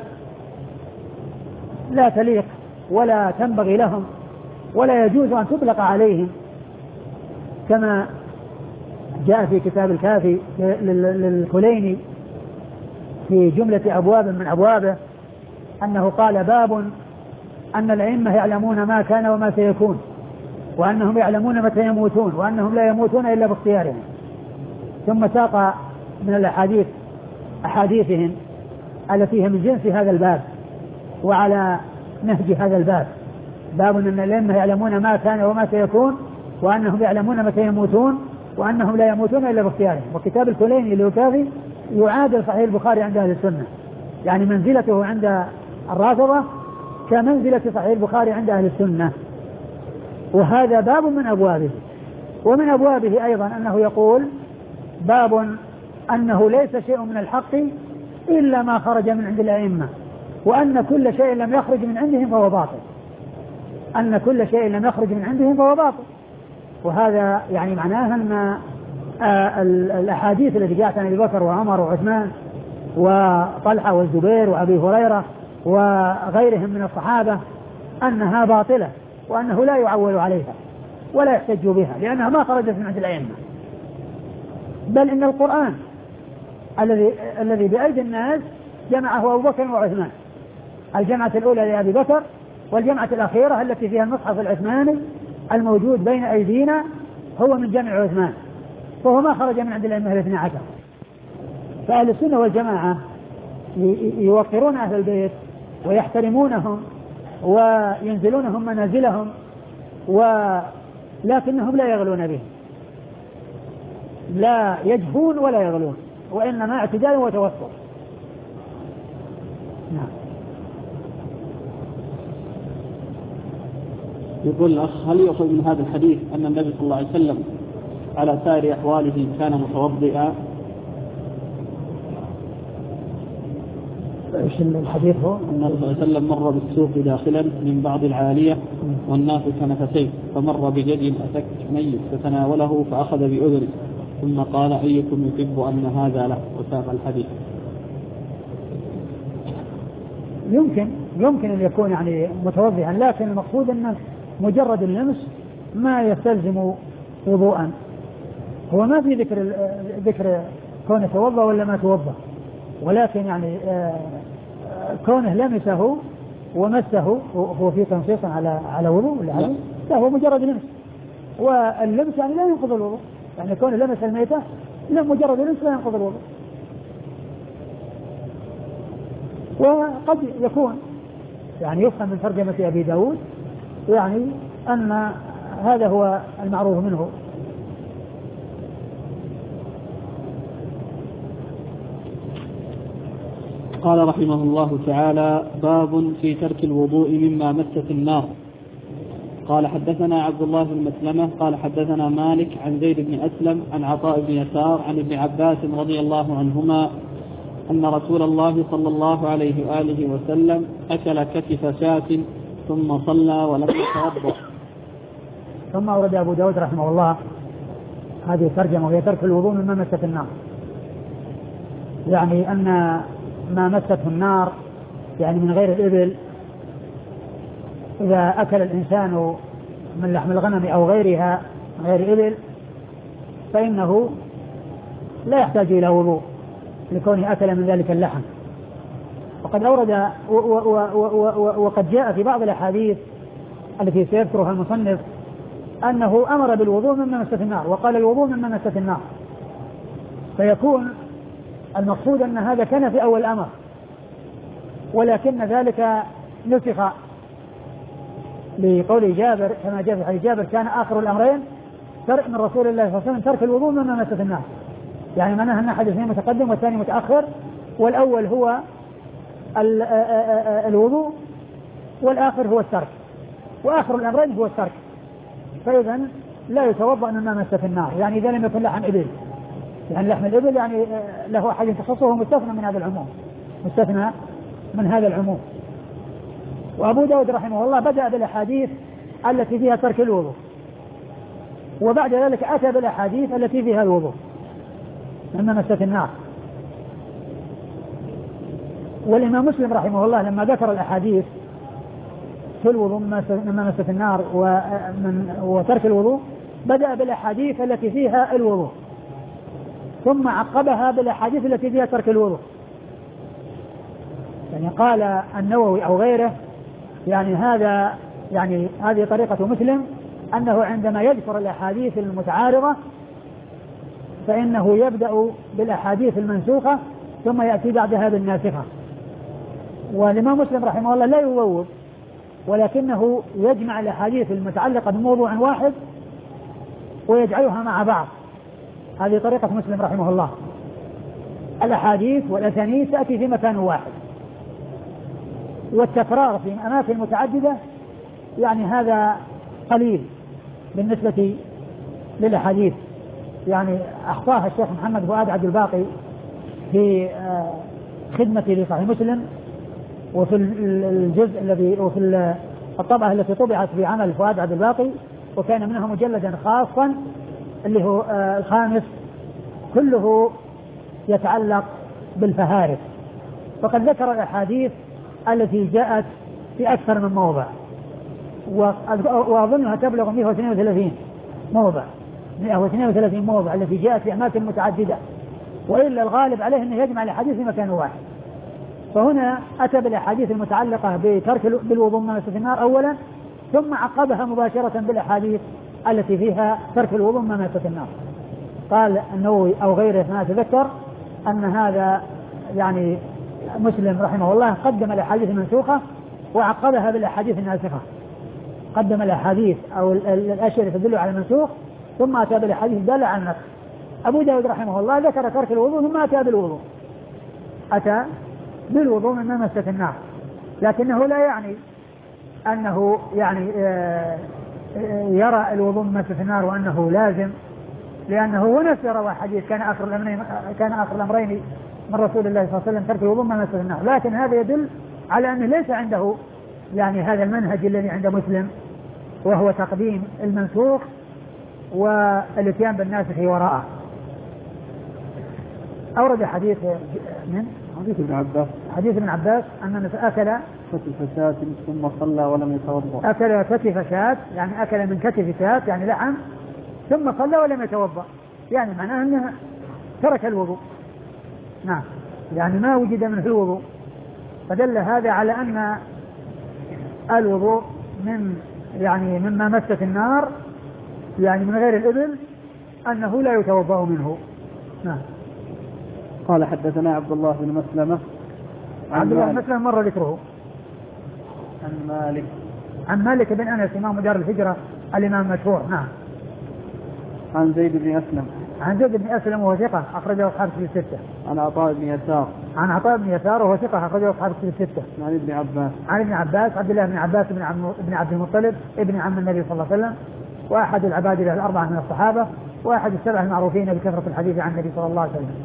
لا تليق ولا تنبغي لهم ولا يجوز أن تطلق عليهم كما جاء في كتاب الكافي للكليني في جملة أبواب من أبوابه أنه قال باب أن الأئمة يعلمون ما كان وما سيكون وأنهم يعلمون متى يموتون وأنهم لا يموتون إلا باختيارهم. ثم ساق من الأحاديث أحاديثهم التي هي من جنس هذا الباب وعلى نهج هذا الباب باب أن الأئمة يعلمون ما كان وما سيكون وأنهم يعلمون متى يموتون وأنهم لا يموتون إلا باختيارهم. وكتاب الكليني اللي هو كافي يعادل صحيح البخاري عند أهل السنة يعني منزلته عند الرافضة كمنزلة صحيح البخاري عند أهل السنة. وهذا باب من أبوابه. ومن أبوابه أيضا أنه يقول باب أنه ليس شيء من الحق إلا ما خرج من عند الأئمة وأن كل شيء لم يخرج من عندهم فهو باطل. أن كل شيء لم يخرج من عندهم فهو باطل. وهذا يعني معناها أن الأحاديث التي جاءت عن أبي بكر وعمر وعثمان وطلحة والزبير وأبي هريرة وغيرهم من الصحابة أنها باطلة وأنه لا يعول عليها ولا يحتج بها لأنها ما خرجت من عند الأئمة. بل إن القرآن الذي الذي بأيدي الناس جمعه أبو بكر وعثمان. الجمعة الأولى لأبي بكر والجمعة الأخيرة التي فيها المصحف العثماني الموجود بين أيدينا هو من جمع عثمان فهو ما خرج من عند الأئمة الاثني عشر. فأهل السنة والجماعة يوقرون أهل البيت ويحترمونهم وينزلونهم منازلهم ولكنهم لا يغلون بهم لا يجفون ولا يغلون وإنما اعتدال وتوسط. نعم. يقول الأخ هل يؤخذ من هذا الحديث أن النبي صلى الله عليه وسلم على سائر أحواله كان متوضئا؟ ايش الحديث هو؟ النبي صلى الله عليه وسلم مر بالسوق داخلا من بعض العالية والناس كنفتين فمر بجد أسك ميت فتناوله فأخذ بأذره ثم قال أيكم يحب أن هذا له وساق الحديث. يمكن يمكن أن يكون يعني متوضئا لكن المقصود أنه مجرد اللمس ما يستلزم وضوءا. هو ما في ذكر ذكر كونه توضأ ولا ما توضأ ولكن يعني كونه لمسه ومسه هو في تنصيص على على وضوء ولا لا. لا هو مجرد لمس واللمس يعني لا ينقض الوضوء يعني كونه لمس الميتة لا مجرد لمس لا ينقض الوضوء. وقد يكون يعني يفهم من ترجمة أبي داود يعني أن هذا هو المعروف منه. قال رحمه الله تعالى باب في ترك الوضوء مما مست النار. قال حدثنا عبد الله بن مسلمة قال حدثنا مالك عن زيد بن أسلم عن عطاء بن يسار عن ابن عباس رضي الله عنهما أن رسول الله صلى الله عليه وآله وسلم أكل كتف شاة ثم صلى ولم يتوضأ. ثم أورد أبو داود رحمه الله هذه الترجمة وهي ترك الوضوء مما مست النار يعني أن ما مسته النار يعني من غير الإبل، إذا أكل الإنسان من لحم الغنم أو غيرها من غير الإبل فإنه لا يحتاج إلى وضوء لكونه أكل من ذلك اللحم. وقد أورد وقد جاء في بعض الأحاديث التي سيذكرها المصنف أنه أمر بالوضوء مما مست النار، وقال الوضوء مما مست النار، فيكون المقصود أن هذا كان في أول الأمر، ولكن ذلك نسخ لقول جابر كما جاء في حديث جابر كان آخر الأمرين من رسول الله صلى الله عليه وسلم ترك الوضوء مما مست النار، يعني معناها أن أحد الاثنين متقدم والثاني متأخر، والأول هو الوضوء والآخر هو الترك، وآخر الأمرين هو الترك، فإذا لا يتوضأ مما مست النار، يعني إذا لم يكن لحم إبل، يعني لحم الإبل يعني له أحد تخصصه مستثنى من هذا العموم، مستثنى من هذا العموم. وأبو داود رحمه الله بدأ بالأحاديث التي فيها ترك الوضوء، وبعد ذلك أتى بالأحاديث التي فيها الوضوء مما مست النار. والإمام مسلم رحمه الله لما ذكر الأحاديث في الوضوء مما مست النار وترك الوضوء بدأ بالأحاديث التي فيها الوضوء، ثم عقبها بالأحاديث التي فيها ترك الوضوء. يعني قال النووي أو غيره يعني هذا يعني هذه طريقة مسلم، أنه عندما يذكر الأحاديث المتعارضة فإنه يبدأ بالأحاديث المنسوخة ثم يأتي بعدها بالناسخة. والإمام مسلم رحمه الله لا يووب، ولكنه يجمع الأحاديث المتعلقة بموضوع واحد ويجعلها مع بعض. هذه طريقة مسلم رحمه الله، الأحاديث والأسانيد تأتي في مكان واحد، والتكرار في أماكن متعددة يعني هذا قليل بالنسبة للأحاديث. يعني أحصاها الشيخ محمد فؤاد عبد الباقي في خدمته لصحيح مسلم، وفي الجزء الذي وفي الطبعة التي طبعت في عمل فؤاد عبد الباقي، وكان منها مجلدا خاصا اللي هو الخامس كله يتعلق بالفهارس. فقد ذكر الأحاديث التي جاءت في أكثر من موضع، وأظنها تبلغ مئة واثنين وثلاثين موضع مئة واثنين وثلاثين موضع التي جاءت في أماكن متعددة، وإلا الغالب عليه أنه يجمع الأحاديث في مكان واحد. فهنا أتى بالأحاديث المتعلقة بترك بالوضوء مما مست النار أولا، ثم عقبها مباشرة بالأحاديث التي فيها ترك الوضوء مما مست النار. قال النووي أو غيره ما أتذكر أن هذا يعني مسلم رحمه الله قدم الأحاديث المنسوخة وعقبها بالأحاديث الناسخة، قدم الأحاديث أو الأشياء التي تدل على المنسوخ ثم أتى بالأحاديث الدالة على النسخ. أبو داود رحمه الله ذكر ترك الوضوء ثم أتى بالوضوء، أتى بالوضوء مما مست النار، لكنه لا يعني أنه يعني يرى الوضوء مما مست النار وأنه لازم، لأنه هو نفسه روى حديث كان آخر الأمرين كان آخر الأمرين من رسول الله صلى الله عليه وسلم ترك الوضوء مما مست النار، لكن هذا يدل على أنه ليس عنده يعني هذا المنهج الذي عند مسلم، وهو تقديم المنسوخ والاتيان بالناسخ وراءه. أورد حديث من حديث ابن عباس حديث ابن عباس أن أكل كتف شاة ثم صلى ولم يتوضأ، أكل كتف شاة يعني أكل من كتف شاة يعني لحم ثم صلى ولم يتوضأ، يعني معناه أنه ترك الوضوء. نعم، يعني ما وجد منه الوضوء، فدل هذا على أن الوضوء من يعني مما مست النار يعني من غير الإبل أنه لا يتوضأ منه. نعم. قال حدثنا عبد الله بن مسلمة عبد الله بن مسلمة مر ذكره عن مالك عن مالك بن أنس إمام دار الهجرة الإمام المشهور. نعم. عن زيد بن أسلم عن زيد بن أسلم وهو ثقة أخرجه أصحاب الكتب الستة. عن عطاء بن يسار عن عطاء بن يسار وهو ثقة أخرجه أصحاب الكتب الستة. عن ابن عباس عن ابن عباس عبد الله بن عباس بن عم ابن عبد المطلب ابن عم النبي صلى الله عليه وسلم، وأحد العبادلة الأربعة من الصحابة، وأحد السبع المعروفين بكثرة الحديث عن النبي صلى الله عليه وسلم.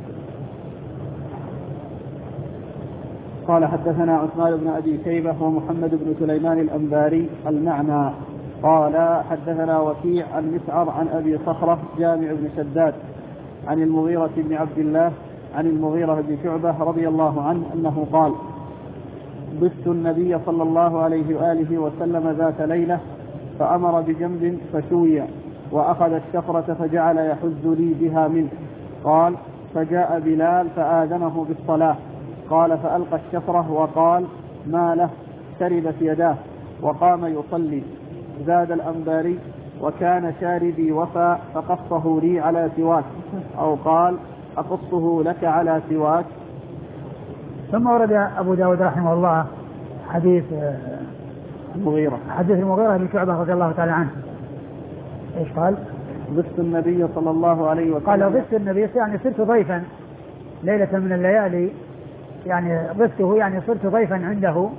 قال حدثنا عثمان بن أبي شيبة ومحمد بن سليمان الأنباري المعنى قال حدثنا وكيع عن مسعر عن أبي صخرة جامع بن شداد عن المغيرة بن عبد الله عن المغيرة بن شعبة رضي الله عنه أنه قال ضفت النبي صلى الله عليه وآله وسلم ذات ليلة فأمر بجنب فشوي وأخذ الشفرة فجعل يحز لي بها منه. قال فجاء بلال فآذنه بالصلاة. قال فألقى الشفرة وقال ما له شربت يداه وقام يصلي. زاد الأنباري وكان شاربي وفى فقصه لي على سواك أو قال أقصه لك على سواك. ثم ورد أبو داود رحمه الله حديث المغيرة حديث المغيرة بن شعبة رضي الله تعالى عنه. إيش قال؟ ضفت النبي صلى الله عليه وسلم. قال ضفت النبي يعني صرت ضيفا ليلة من الليالي، يعني ضفته يعني صرت ضيفا عنده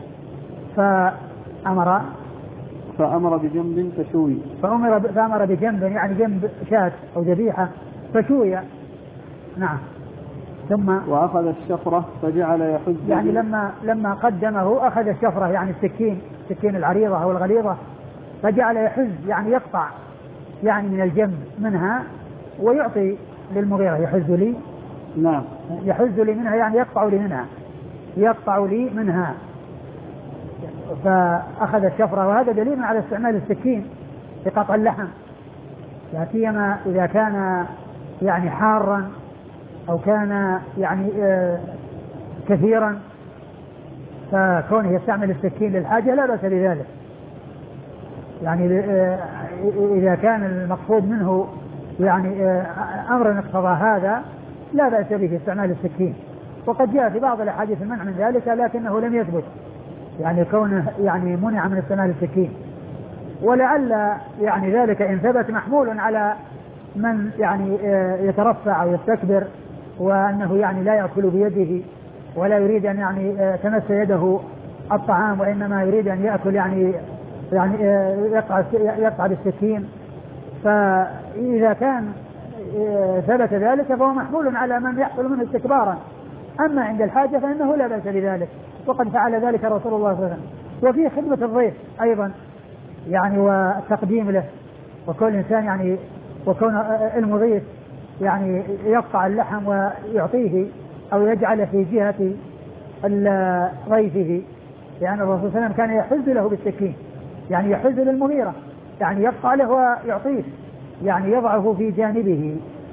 فأمر فأمر بجنب فشوي فأمر فأمر بجنب يعني جنب شاة أو ذبيحة فشوي. نعم. ثم وأخذ الشفرة فجعل يحز يعني لما لما قدمه أخذ الشفرة يعني السكين السكين العريضة أو الغليظة فجعل يحز يعني يقطع يعني من الجنب منها ويعطي للمغيرة. يحز لي نعم يحز لي منها يعني يقطع لي منها يقطع لي منها فأخذ الشفرة. وهذا دليل على استعمال السكين في قطع اللحم، لا سيما إذا كان يعني حارا أو كان يعني آه كثيرا، فكونه يستعمل السكين للحاجة لا بأس بذلك. يعني آه إذا كان المقصود منه يعني آه أمر اقتضى هذا لا بأس به في استعمال السكين. وقد جاء في بعض الأحاديث المنع من ذلك لكنه لم يثبت يعني كونه يعني منع من استعمال السكين. ولعل يعني ذلك إن ثبت محمول على من يعني يترفع أو يستكبر وأنه يعني لا يأكل بيده ولا يريد أن يعني تمس يده الطعام وإنما يريد أن يأكل يعني يعني يقطع يقطع بالسكين. فإذا كان ثبت ذلك فهو محمول على من يحصل منه استكبارا. أما عند الحاجة فإنه لا بأس بذلك، وقد فعل ذلك رسول الله صلى الله عليه وسلم. وفيه خدمة الضيف أيضا يعني والتقديم له، وكل إنسان يعني وكون المضيف يعني يقطع اللحم ويعطيه أو يجعل في جهة ضيفه، يعني الرسول صلى الله عليه وسلم كان يحز له بالسكين يعني يحز للمغيرة يعني يقطع له ويعطيه يعني يضعه في جانبه.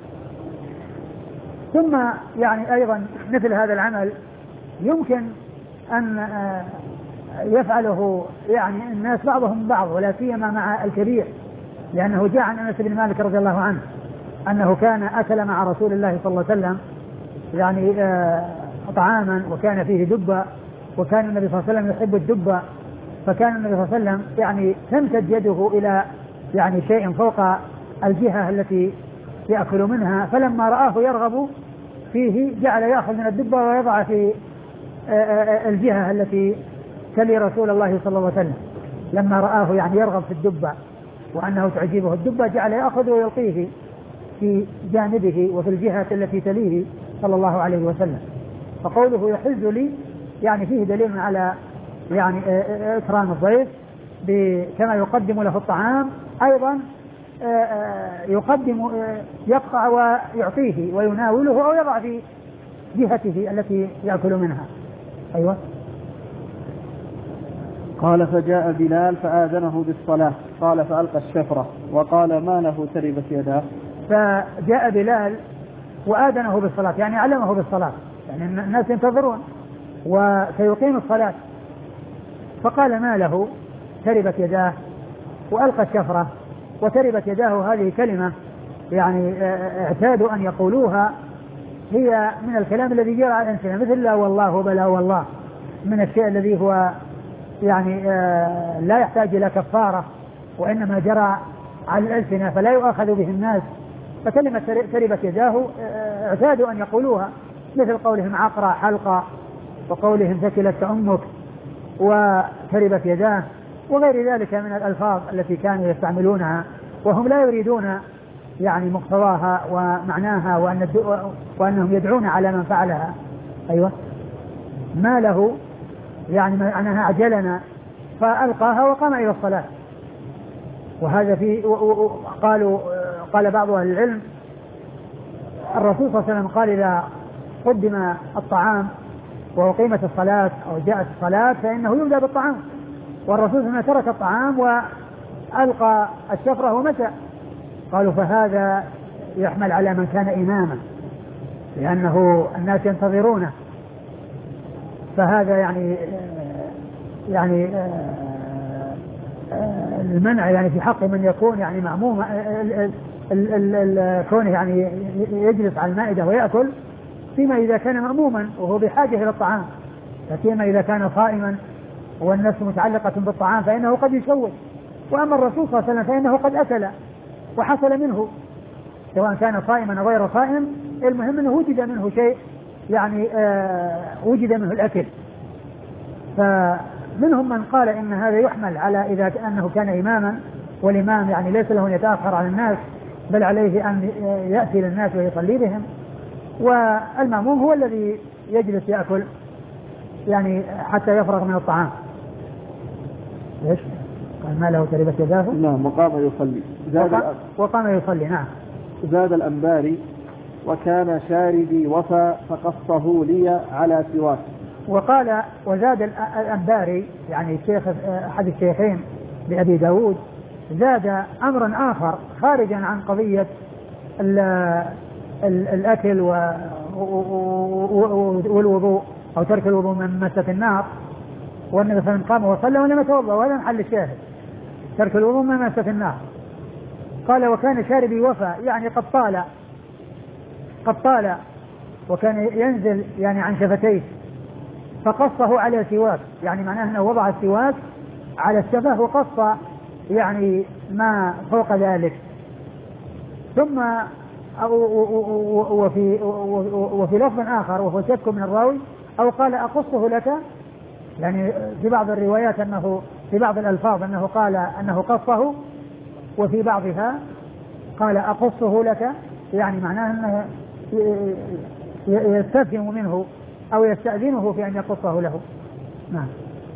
ثم يعني أيضا مثل هذا العمل يمكن أن يفعله يعني الناس بعضهم بعض ولا سيما مع الكبير، لأنه جاء عن أنس بن مالك رضي الله عنه أنه كان أكل مع رسول الله صلى الله عليه وسلم يعني طعاما وكان فيه دبة، وكان النبي صلى الله عليه وسلم يحب الدبة، فكان النبي صلى الله عليه وسلم يعني تمتد يده إلى يعني شيء فوق الجهة التي يأكل منها، فلما رآه يرغب فيه جعل يأخذ من الدبة ويضع في الجهة التي تلي رسول الله صلى الله عليه وسلم. لما رآه يعني يرغب في الدبة وأنه تعجبه الدبة جعل يأخذ ويلقيه في جانبه وفي الجهة التي تليه صلى الله عليه وسلم. فقوله يحز لي يعني فيه دليل على يعني إكرام الضيف كما يقدم له الطعام أيضا يقدم يقطع ويعطيه ويناوله أو يضع في جهته التي يأكل منها. أيوة. قال فجاء بلال فآذنه بالصلاة. قال فألقى الشفرة وقال ما له تربت يداه. فجاء بلال وآذنه بالصلاة يعني علمه بالصلاة، يعني الناس ينتظرون وسيقيم الصلاة، فقال ما له تربت يداه وألقى الشفرة. وتربت يداه هذه كلمة يعني اعتادوا أن يقولوها، هي من الكلام الذي جرى على الألسنة مثل لا والله بلا والله، من الشيء الذي هو يعني لا يحتاج إلى كفارة وإنما جرى على الألسنة فلا يؤاخذ به الناس. فكلمة تربت يداه اعتادوا أن يقولوها مثل قولهم عقرى حلقة وقولهم ثكلت أمك وتربت يداه وغير ذلك من الألفاظ التي كانوا يستعملونها وهم لا يريدون يعني مقتضاها ومعناها وأن وأنهم يدعون على من فعلها. أيوة. ما له يعني معناها عجلنا فألقاها وقام إلى الصلاة. وهذا في قالوا قال بعض أهل العلم الرسول صلى الله عليه وسلم قال إذا قدم الطعام وأقيمت الصلاة أو جاءت الصلاة فإنه يبدأ بالطعام، والرسول هنا ترك الطعام وألقى الشفرة ومشى. قالوا فهذا يحمل على من كان إماما لأنه الناس ينتظرونه، فهذا يعني يعني المنع يعني في حق من يكون يعني معموم كونه يعني يجلس على المائدة ويأكل، فيما إذا كان مأموما وهو بحاجة إلى الطعام، فيما إذا كان صائما والنفس متعلقة بالطعام فإنه قد يشوش. وأما الرسول صلى الله عليه وسلم فإنه قد أكل وحصل منه سواء كان صائما أو غير صائم، المهم أنه وجد منه شيء يعني آه وجد منه الأكل. فمنهم من قال إن هذا يحمل على إذا أنه كان إماما، والإمام يعني ليس له أن يتأخر عن الناس بل عليه أن يأتي للناس ويصلي بهم، والمأموم هو الذي يجلس يأكل يعني حتى يفرغ من الطعام. ليش؟ قال ما له تربت يداه. نعم وقام يصلي. زاد وقام يصلي. نعم. زاد الأنباري وكان شاربي وفى فقصه لي على سواك. وقال وزاد الأنباري يعني الشيخ أحد الشيخين لأبي داود زاد أمرا آخر خارجا عن قضية ال ال الأكل والوضوء أو ترك الوضوء من مسة النار، والنبي صلى الله عليه وسلم قام وصلى ولم يتوضأ، وهذا محل الشاهد ترك الوضوء من مسة النار. قال وكان شاربي وفى يعني قد طال قد طال وكان ينزل يعني عن شفتيه، فقصه على سواك يعني معناه أنه وضع السواك على الشفة وقص يعني ما فوق ذلك. ثم وفي وفي لفظ آخر وهو شك من الراوي أو قال أقصه لك، يعني في بعض الروايات أنه في بعض الألفاظ أنه قال أنه قصه، وفي بعضها قال أقصه لك يعني معناه أنه يستفهم منه أو يستأذنه في أن يقصه له. نعم.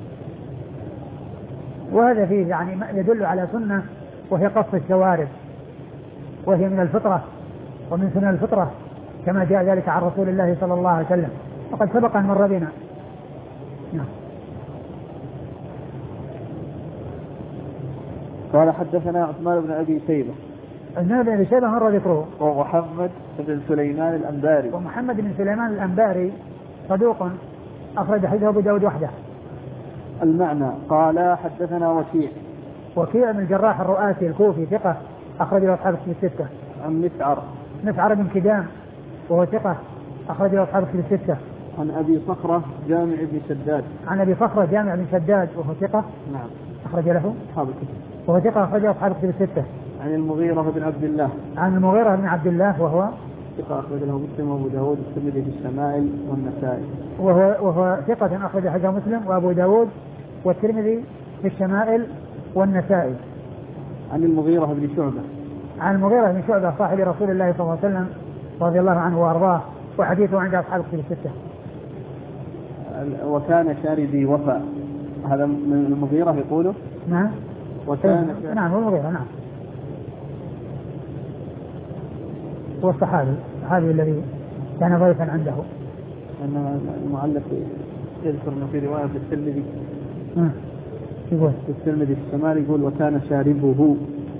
وهذا فيه يعني يدل على سنة وهي قص الشوارب، وهي من الفطرة ومن سنن الفطرة كما جاء ذلك عن رسول الله صلى الله عليه وسلم وقد سبق أن مر بنا. نعم. قال حدثنا عثمان بن أبي شيبة. عثمان بن أبي شيبة مر ذكره. ومحمد بن سليمان الأنباري. ومحمد بن سليمان الأنباري صدوق أخرج حديثه أبو داود وحده. المعنى قال حدثنا وكيع. وكيع بن الجراح الرؤاسي الكوفي ثقة أخرج له أصحاب الكتب الستة. عن مسعر. مسعر بن كدام وهو ثقة أخرج له أصحاب الكتب الستة. عن أبي صخرة جامع بن شداد. عن أبي صخرة جامع بن شداد وهو ثقة. نعم. أخرج له أصحاب الكتب. وهو ثقة أخرج له أصحاب الكتب الستة. عن المغيرة بن عبد الله. عن المغيرة بن عبد الله وهو ثقة أخرج له مسلم وأبو داود والترمذي في الشمائل والنسائي. وهو وهو ثقة أخرج له مسلم وأبو داود والترمذي في الشمائل والنسائي. عن المغيرة بن شعبة. عن المغيرة بن شعبة صاحب رسول الله صلى الله عليه وسلم رضي الله عنه وأرضاه، وحديثه عند أصحاب الكتب الستة. وكان شاربي وفاء، هذا من المغيرة يقوله. نعم. وكان نعم هو المغيرة. نعم. هو الصحابي الصحابي الذي كان ضيفا عنده. أن المؤلف يذكر أنه في رواية في الترمذي. نعم. يقول في الترمذي في الشمال يقول وكان شاربه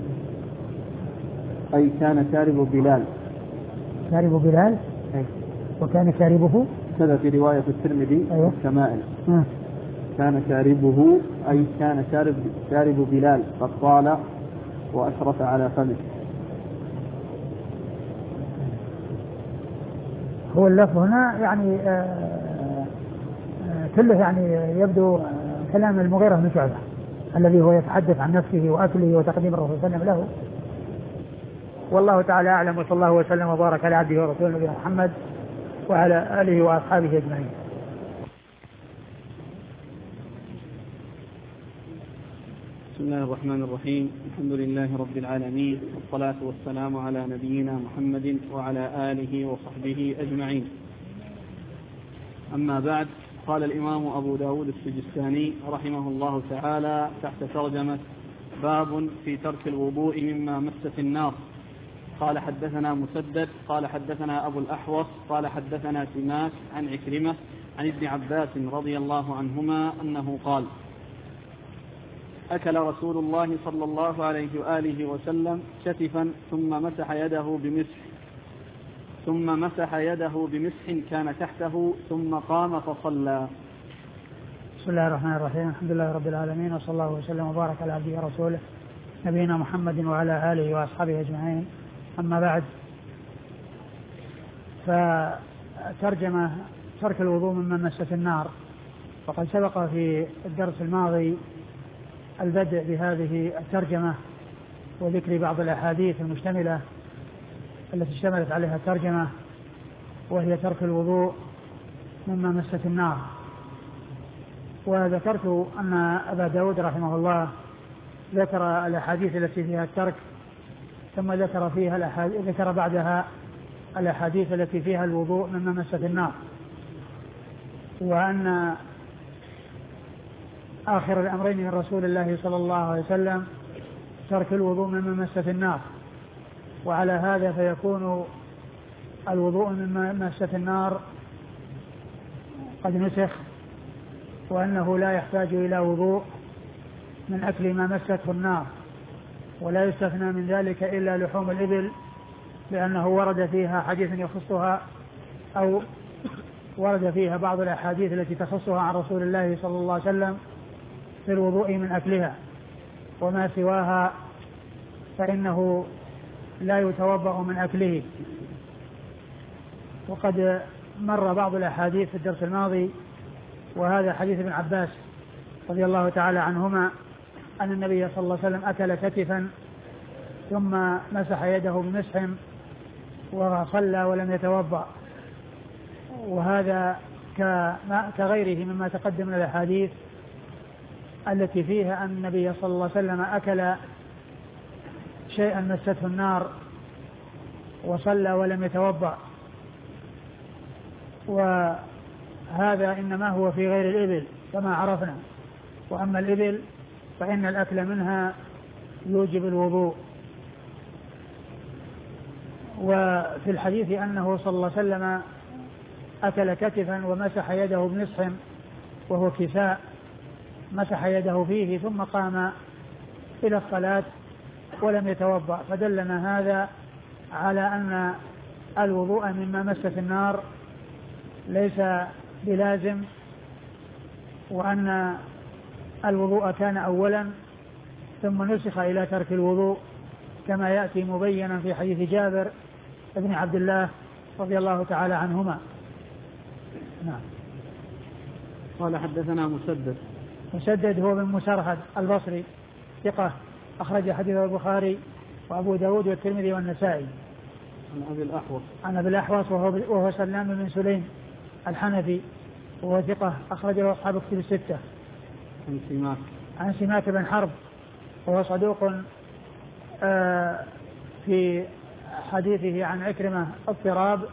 أي كان شارب بلال. شارب بلال. أي. وكان شاربه كذا في رواية الترمذي. أيوه. في الشمائل. نعم. كان شاربه أي كان شارب شارب بلال قد طال وأشرف على فمه. هو اللفظ هنا يعني آآ آآ كله يعني يبدو كلام المغيرة بن شعبة الذي هو يتحدث عن نفسه وأكله وتقديم الرسول صلى الله عليه وسلم له. والله تعالى أعلم، وصلى الله وسلم وبارك على عبده ورسوله نبينا محمد وعلى آله وأصحابه أجمعين. بسم الله الرحمن الرحيم. الحمد لله رب العالمين، والصلاة والسلام على نبينا محمد وعلى آله وصحبه أجمعين. أما بعد، قال الإمام أبو داود السجستاني رحمه الله تعالى تحت ترجمة باب في ترك الوضوء مما مست النار. قال حدثنا مسدد قال حدثنا أبو الأحوص قال حدثنا سماك عن عكرمة عن ابن عباس رضي الله عنهما أنه قال: أكل رسول الله صلى الله عليه وآله وسلم كتفا ثم مسح يده بمسح ثم مسح يده بمسح كان تحته ثم قام فصلى. بسم الله الرحمن الرحيم. الحمد لله رب العالمين، وصلى الله وسلم وبارك على عبده ورسوله نبينا محمد وعلى آله وأصحابه أجمعين. أما بعد، فترجمة ترك الوضوء ممن مست النار. وقد سبق في الدرس الماضي البدء بهذه الترجمة وذكر بعض الأحاديث المشتملة التي اشتملت عليها الترجمة، وهي ترك الوضوء مما مست النار. وذكرت أن أبا داود رحمه الله ذكر الأحاديث التي فيها الترك، ثم ذكر فيها الأحاديث ذكر بعدها الأحاديث التي فيها الوضوء مما مست النار، وأن آخر الأمرين من رسول الله صلى الله عليه وسلم ترك الوضوء مما مست النار. وعلى هذا فيكون الوضوء مما مست النار قد نسخ، وأنه لا يحتاج إلى وضوء من أكل ما مسته النار، ولا يستثنى من ذلك إلا لحوم الإبل، لأنه ورد فيها حديث يخصها أو ورد فيها بعض الأحاديث التي تخصها عن رسول الله صلى الله عليه وسلم في الوضوء من أكلها، وما سواها فإنه لا يتوضأ من أكله. وقد مر بعض الأحاديث في الدرس الماضي، وهذا حديث ابن عباس رضي الله تعالى عنهما أن النبي صلى الله عليه وسلم أكل كتفا ثم مسح يده بمسح وصلى ولم يتوضأ. وهذا كغيره مما تقدم من الأحاديث التي فيها أن النبي صلى الله عليه وسلم أكل شيئا مسته النار وصلى ولم يتوضأ. وهذا إنما هو في غير الإبل كما عرفنا، وأما الإبل فإن الأكل منها يوجب الوضوء. وفي الحديث أنه صلى الله عليه وسلم أكل كتفا ومسح يده بمسح وهو كساء، مسح يده فيه ثم قام إلى الصلاة ولم يتوضأ، فدلنا هذا على أن الوضوء مما مست النار ليس بلازم، وأن الوضوء كان أولا ثم نسخ إلى ترك الوضوء، كما يأتي مبينا في حديث جابر بن عبد الله رضي الله تعالى عنهما. نعم. قال: حدثنا مسدد. مسدد هو بن مسرهد البصري ثقة، أخرج حديثه البخاري وأبو داود والترمذي والنسائي. عن أبي الأحوص. عن أبي الأحوص وهو, وهو سلام بن سليم الحنفي، وهو ثقة أخرجه أصحاب كتب الستة. عن سماك. عن سماك بن حرب وهو صدوق آه في حديثه عن عكرمة اضطراب،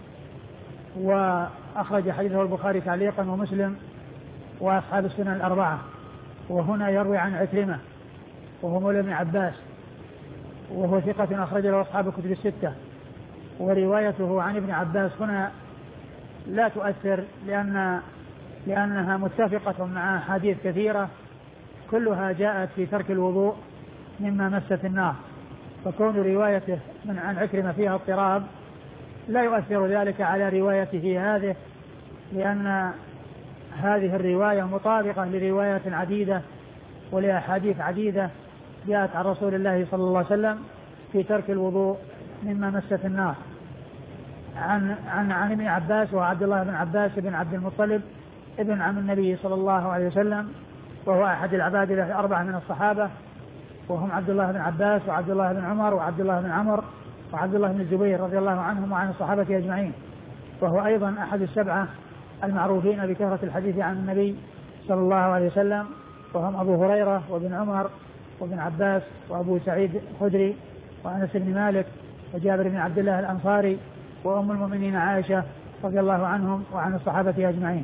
وأخرج حديثه البخاري تعليقا ومسلم وأصحاب السنن الأربعة. وهنا يروي عن عكرمة وهو مولى بن عباس، وهو ثقة أخرج له أصحاب الكتب الستة. وروايته عن ابن عباس هنا لا تؤثر، لأن لأنها متفقة مع أحاديث كثيرة كلها جاءت في ترك الوضوء مما مست النار، فكون روايته من عن عكرمة فيها اضطراب لا يؤثر ذلك على روايته هذه، لأن هذه الرواية مطابقة لروايات عديدة ولأحاديث عديدة جاءت عن رسول الله صلى الله عليه وسلم في ترك الوضوء مما مست النار. عن عن عن ابن عباس وعبد الله بن عباس بن عبد المطلب ابن عم النبي صلى الله عليه وسلم، وهو أحد العباد الأربعة من الصحابة، وهم عبد الله بن عباس وعبد الله بن عمر وعبد الله بن عمر وعبد الله بن الزبير رضي الله عنهم وعن الصحابة أجمعين. وهو أيضا أحد السبعة المعروفين بكثرة الحديث عن النبي صلى الله عليه وسلم، وهم أبو هريرة وابن عمر وابن عباس وأبو سعيد الخدري وأنس بن مالك وجابر بن عبد الله الأنصاري وأم المؤمنين عائشة رضي الله عنهم وعن الصحابة أجمعين.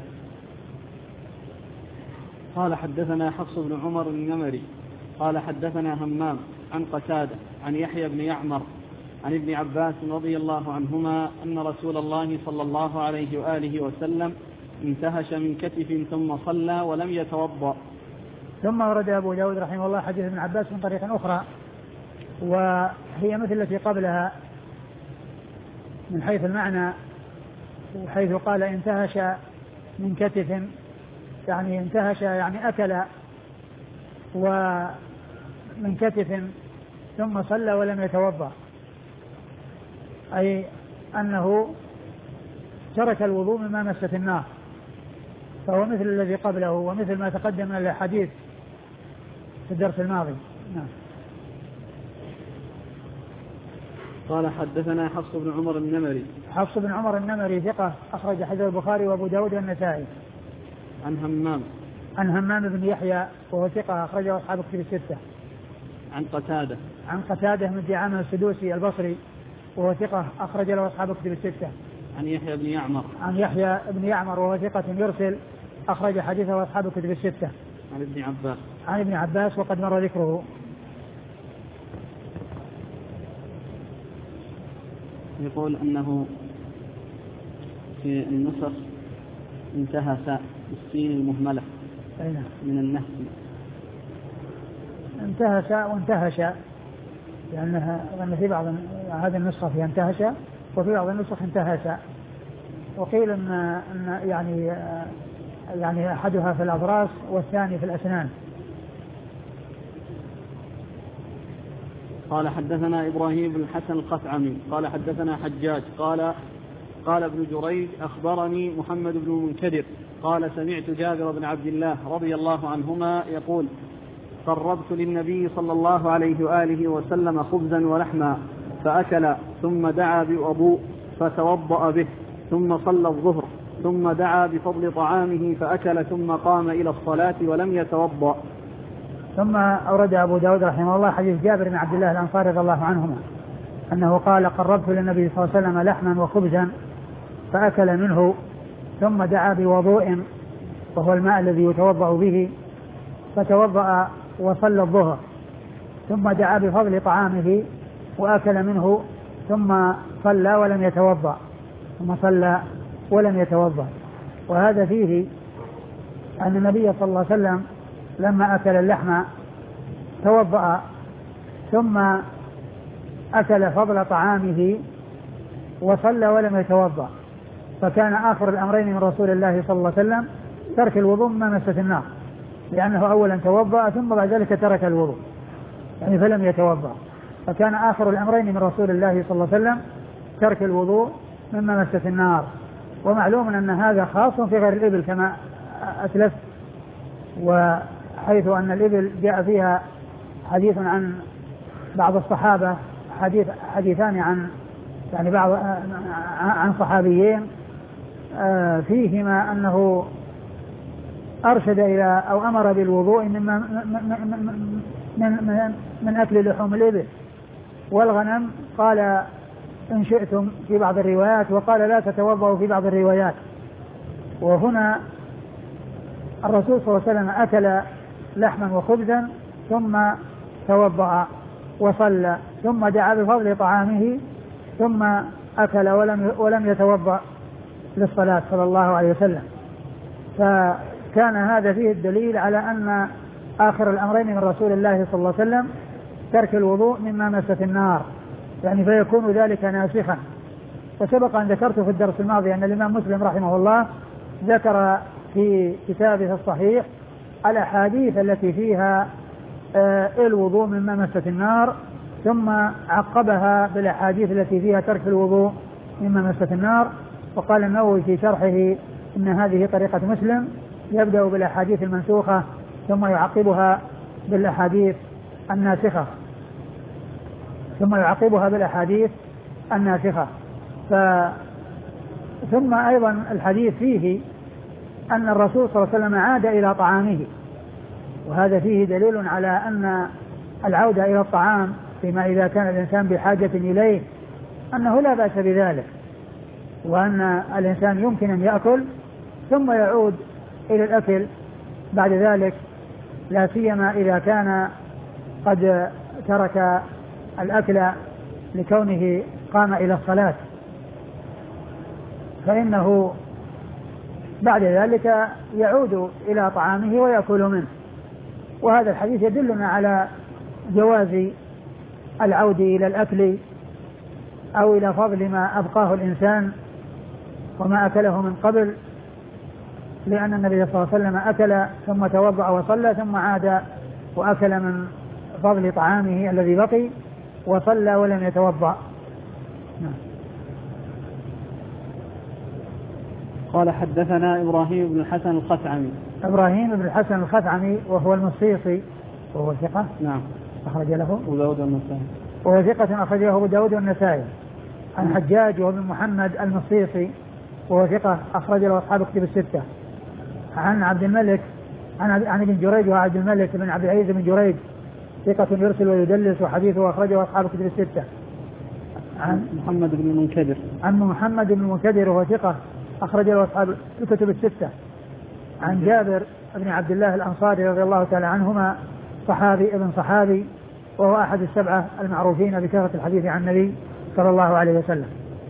قال: حدثنا حفص بن عمر النمري قال: حدثنا همام عن قتادة عن يحيى بن يعمر عن ابن عباس رضي الله عنهما أن رسول الله صلى الله عليه وآله وسلم انتهش من كتف ثم صلى ولم يتوضأ. ثم ورد أبو داود رحمه الله حديث ابن عباس من طريق أخرى وهي مثل التي قبلها من حيث المعنى، حيث قال انتهش من كتف، يعني انتهش يعني أكل ومن كتف ثم صلى ولم يتوضأ، أي أنه ترك الوضوء مما مست النار، فهو مثل الذي قبله ومثل ما تقدم من الحديث في الدرس الماضي. نعم. قال حدثنا حفص بن عمر النمري. حفص بن عمر النمري ثقة أخرج حديث البخاري وأبو داود والنسائي. عن همام. عن همام بن يحيى وهو ثقة أخرجه أصحاب كتب الستة. عن قتادة. عن قتادة بن دعامة السدوسي البصري وهو ثقة أخرج له أصحاب كتب الستة. عن يحيى بن يعمر. عن يحيى بن يعمر وهو ثقة يرسل أخرج حديثه أصحاب كتب الستة. عن ابن عباس. عن ابن عباس وقد مر ذكره. يقول أنه في النسخ انتهس بالسين المهملة من النهس. انتهس وانتهش، لأنها لأن في بعض هذه النسخة فيها انتهش وفي بعض النسخ انتهس، وقيل أن أن يعني يعني أحدها في الأضراس والثاني في الأسنان. قال حدثنا إبراهيم بن الحسن القطعمي قال حدثنا حجاج قال قال ابن جريج أخبرني محمد بن المنكدر قال سمعت جابر بن عبد الله رضي الله عنهما يقول قربت للنبي صلى الله عليه وآله وسلم خبزا ولحما فأكل ثم دعا بوضوء فتوضأ به ثم صلى الظهر ثم دعا بفضل طعامه فأكل ثم قام إلى الصلاة ولم يتوضأ. ثم أورد أبو داود رحمه الله حديث جابر بن عبد الله الأنصاري رضي الله عنهما أنه قال قربت للنبي صلى الله عليه وسلم لحما وخبزا فأكل منه ثم دعا بوضوء وهو الماء الذي يتوضأ به فتوضأ وصلى الظهر ثم دعا بفضل طعامه وأكل منه ثم صلى ولم يتوضأ ثم صلى ولم يتوضأ. وهذا فيه أن النبي صلى الله عليه وسلم لما أكل اللحم توضأ ثم أكل فضل طعامه وصلى ولم يتوضأ، فكان آخر الأمرين من رسول الله صلى الله عليه وسلم ترك الوضوء مما مست النار، لأنه أولا توضأ ثم بعد ذلك ترك الوضوء يعني فلم يتوضأ، فكان آخر الأمرين من رسول الله صلى الله عليه وسلم ترك الوضوء مما مست النار. ومعلوم أن هذا خاص في غير الإبل كما أسلفت، وحيث أن الإبل جاء فيها حديث عن بعض الصحابة حديث حديثان عن يعني بعض عن صحابيين فيهما أنه أرشد إلى أو أمر بالوضوء مما من, من, من أكل لحوم الإبل والغنم، قال إن شئتم في بعض الروايات، وقال لا تتوضأوا في بعض الروايات. وهنا الرسول صلى الله عليه وسلم أكل لحما وخبزا ثم توضأ وصلى ثم دعا بفضل طعامه ثم أكل ولم ولم يتوضأ للصلاة صلى الله عليه وسلم. فكان هذا فيه الدليل على أن آخر الأمرين من رسول الله صلى الله عليه وسلم ترك الوضوء مما مست النار، يعني فيكون ذلك ناسخا. وسبق أن ذكرت في الدرس الماضي أن الإمام مسلم رحمه الله ذكر في كتابه الصحيح الأحاديث التي فيها الوضوء مما مست النار، ثم عقبها بالأحاديث التي فيها ترك الوضوء مما مست النار. وقال النووي في شرحه إن هذه طريقة مسلم، يبدأ بالأحاديث المنسوخة ثم يعقبها بالأحاديث الناسخة ثم يعقبها بالأحاديث الناسخة ف... ثم أيضا الحديث فيه أن الرسول صلى الله عليه وسلم عاد إلى طعامه، وهذا فيه دليل على أن العودة إلى الطعام فيما إذا كان الإنسان بحاجة إليه أنه لا بأس بذلك، وأن الإنسان يمكن أن يأكل ثم يعود إلى الأكل بعد ذلك، لا سيما إذا كان قد ترك الأكل لكونه قام إلى الصلاة، فإنه بعد ذلك يعود إلى طعامه ويأكل منه. وهذا الحديث يدلنا على جواز العود إلى الأكل أو إلى فضل ما أبقاه الإنسان وما أكله من قبل، لأن النبي صلى الله عليه وسلم أكل ثم توضأ وصلى ثم عاد وأكل من فضل طعامه الذي بقي وصلى ولم يتوضأ. قال حدثنا إبراهيم بن الحسن الخثعمي. إبراهيم بن الحسن الخثعمي وهو المصيصي وهو ثقة. نعم. أخرج له أبو داود والنسائي. وهو ثقة أخرجه أبو داود والنسائي. عن حجاج وابن محمد المصيصي وهو ثقة أخرج له أصحاب كتب الستة. عن عبد الملك عن عن ابن جريج وعبد الملك بن عبد العزيز بن جريج ثقة يرسل ويدلس وحديثه أخرجه أصحاب كتب الستة. عن محمد بن المنكدر. عن محمد بن المنكدر وهو ثقة أخرج له أصحاب الكتب الستة. عن جابر بن عبد الله الأنصاري رضي الله تعالى عنهما صحابي ابن صحابي وهو أحد السبعة المعروفين بكثرة الحديث عن النبي صلى الله عليه وسلم.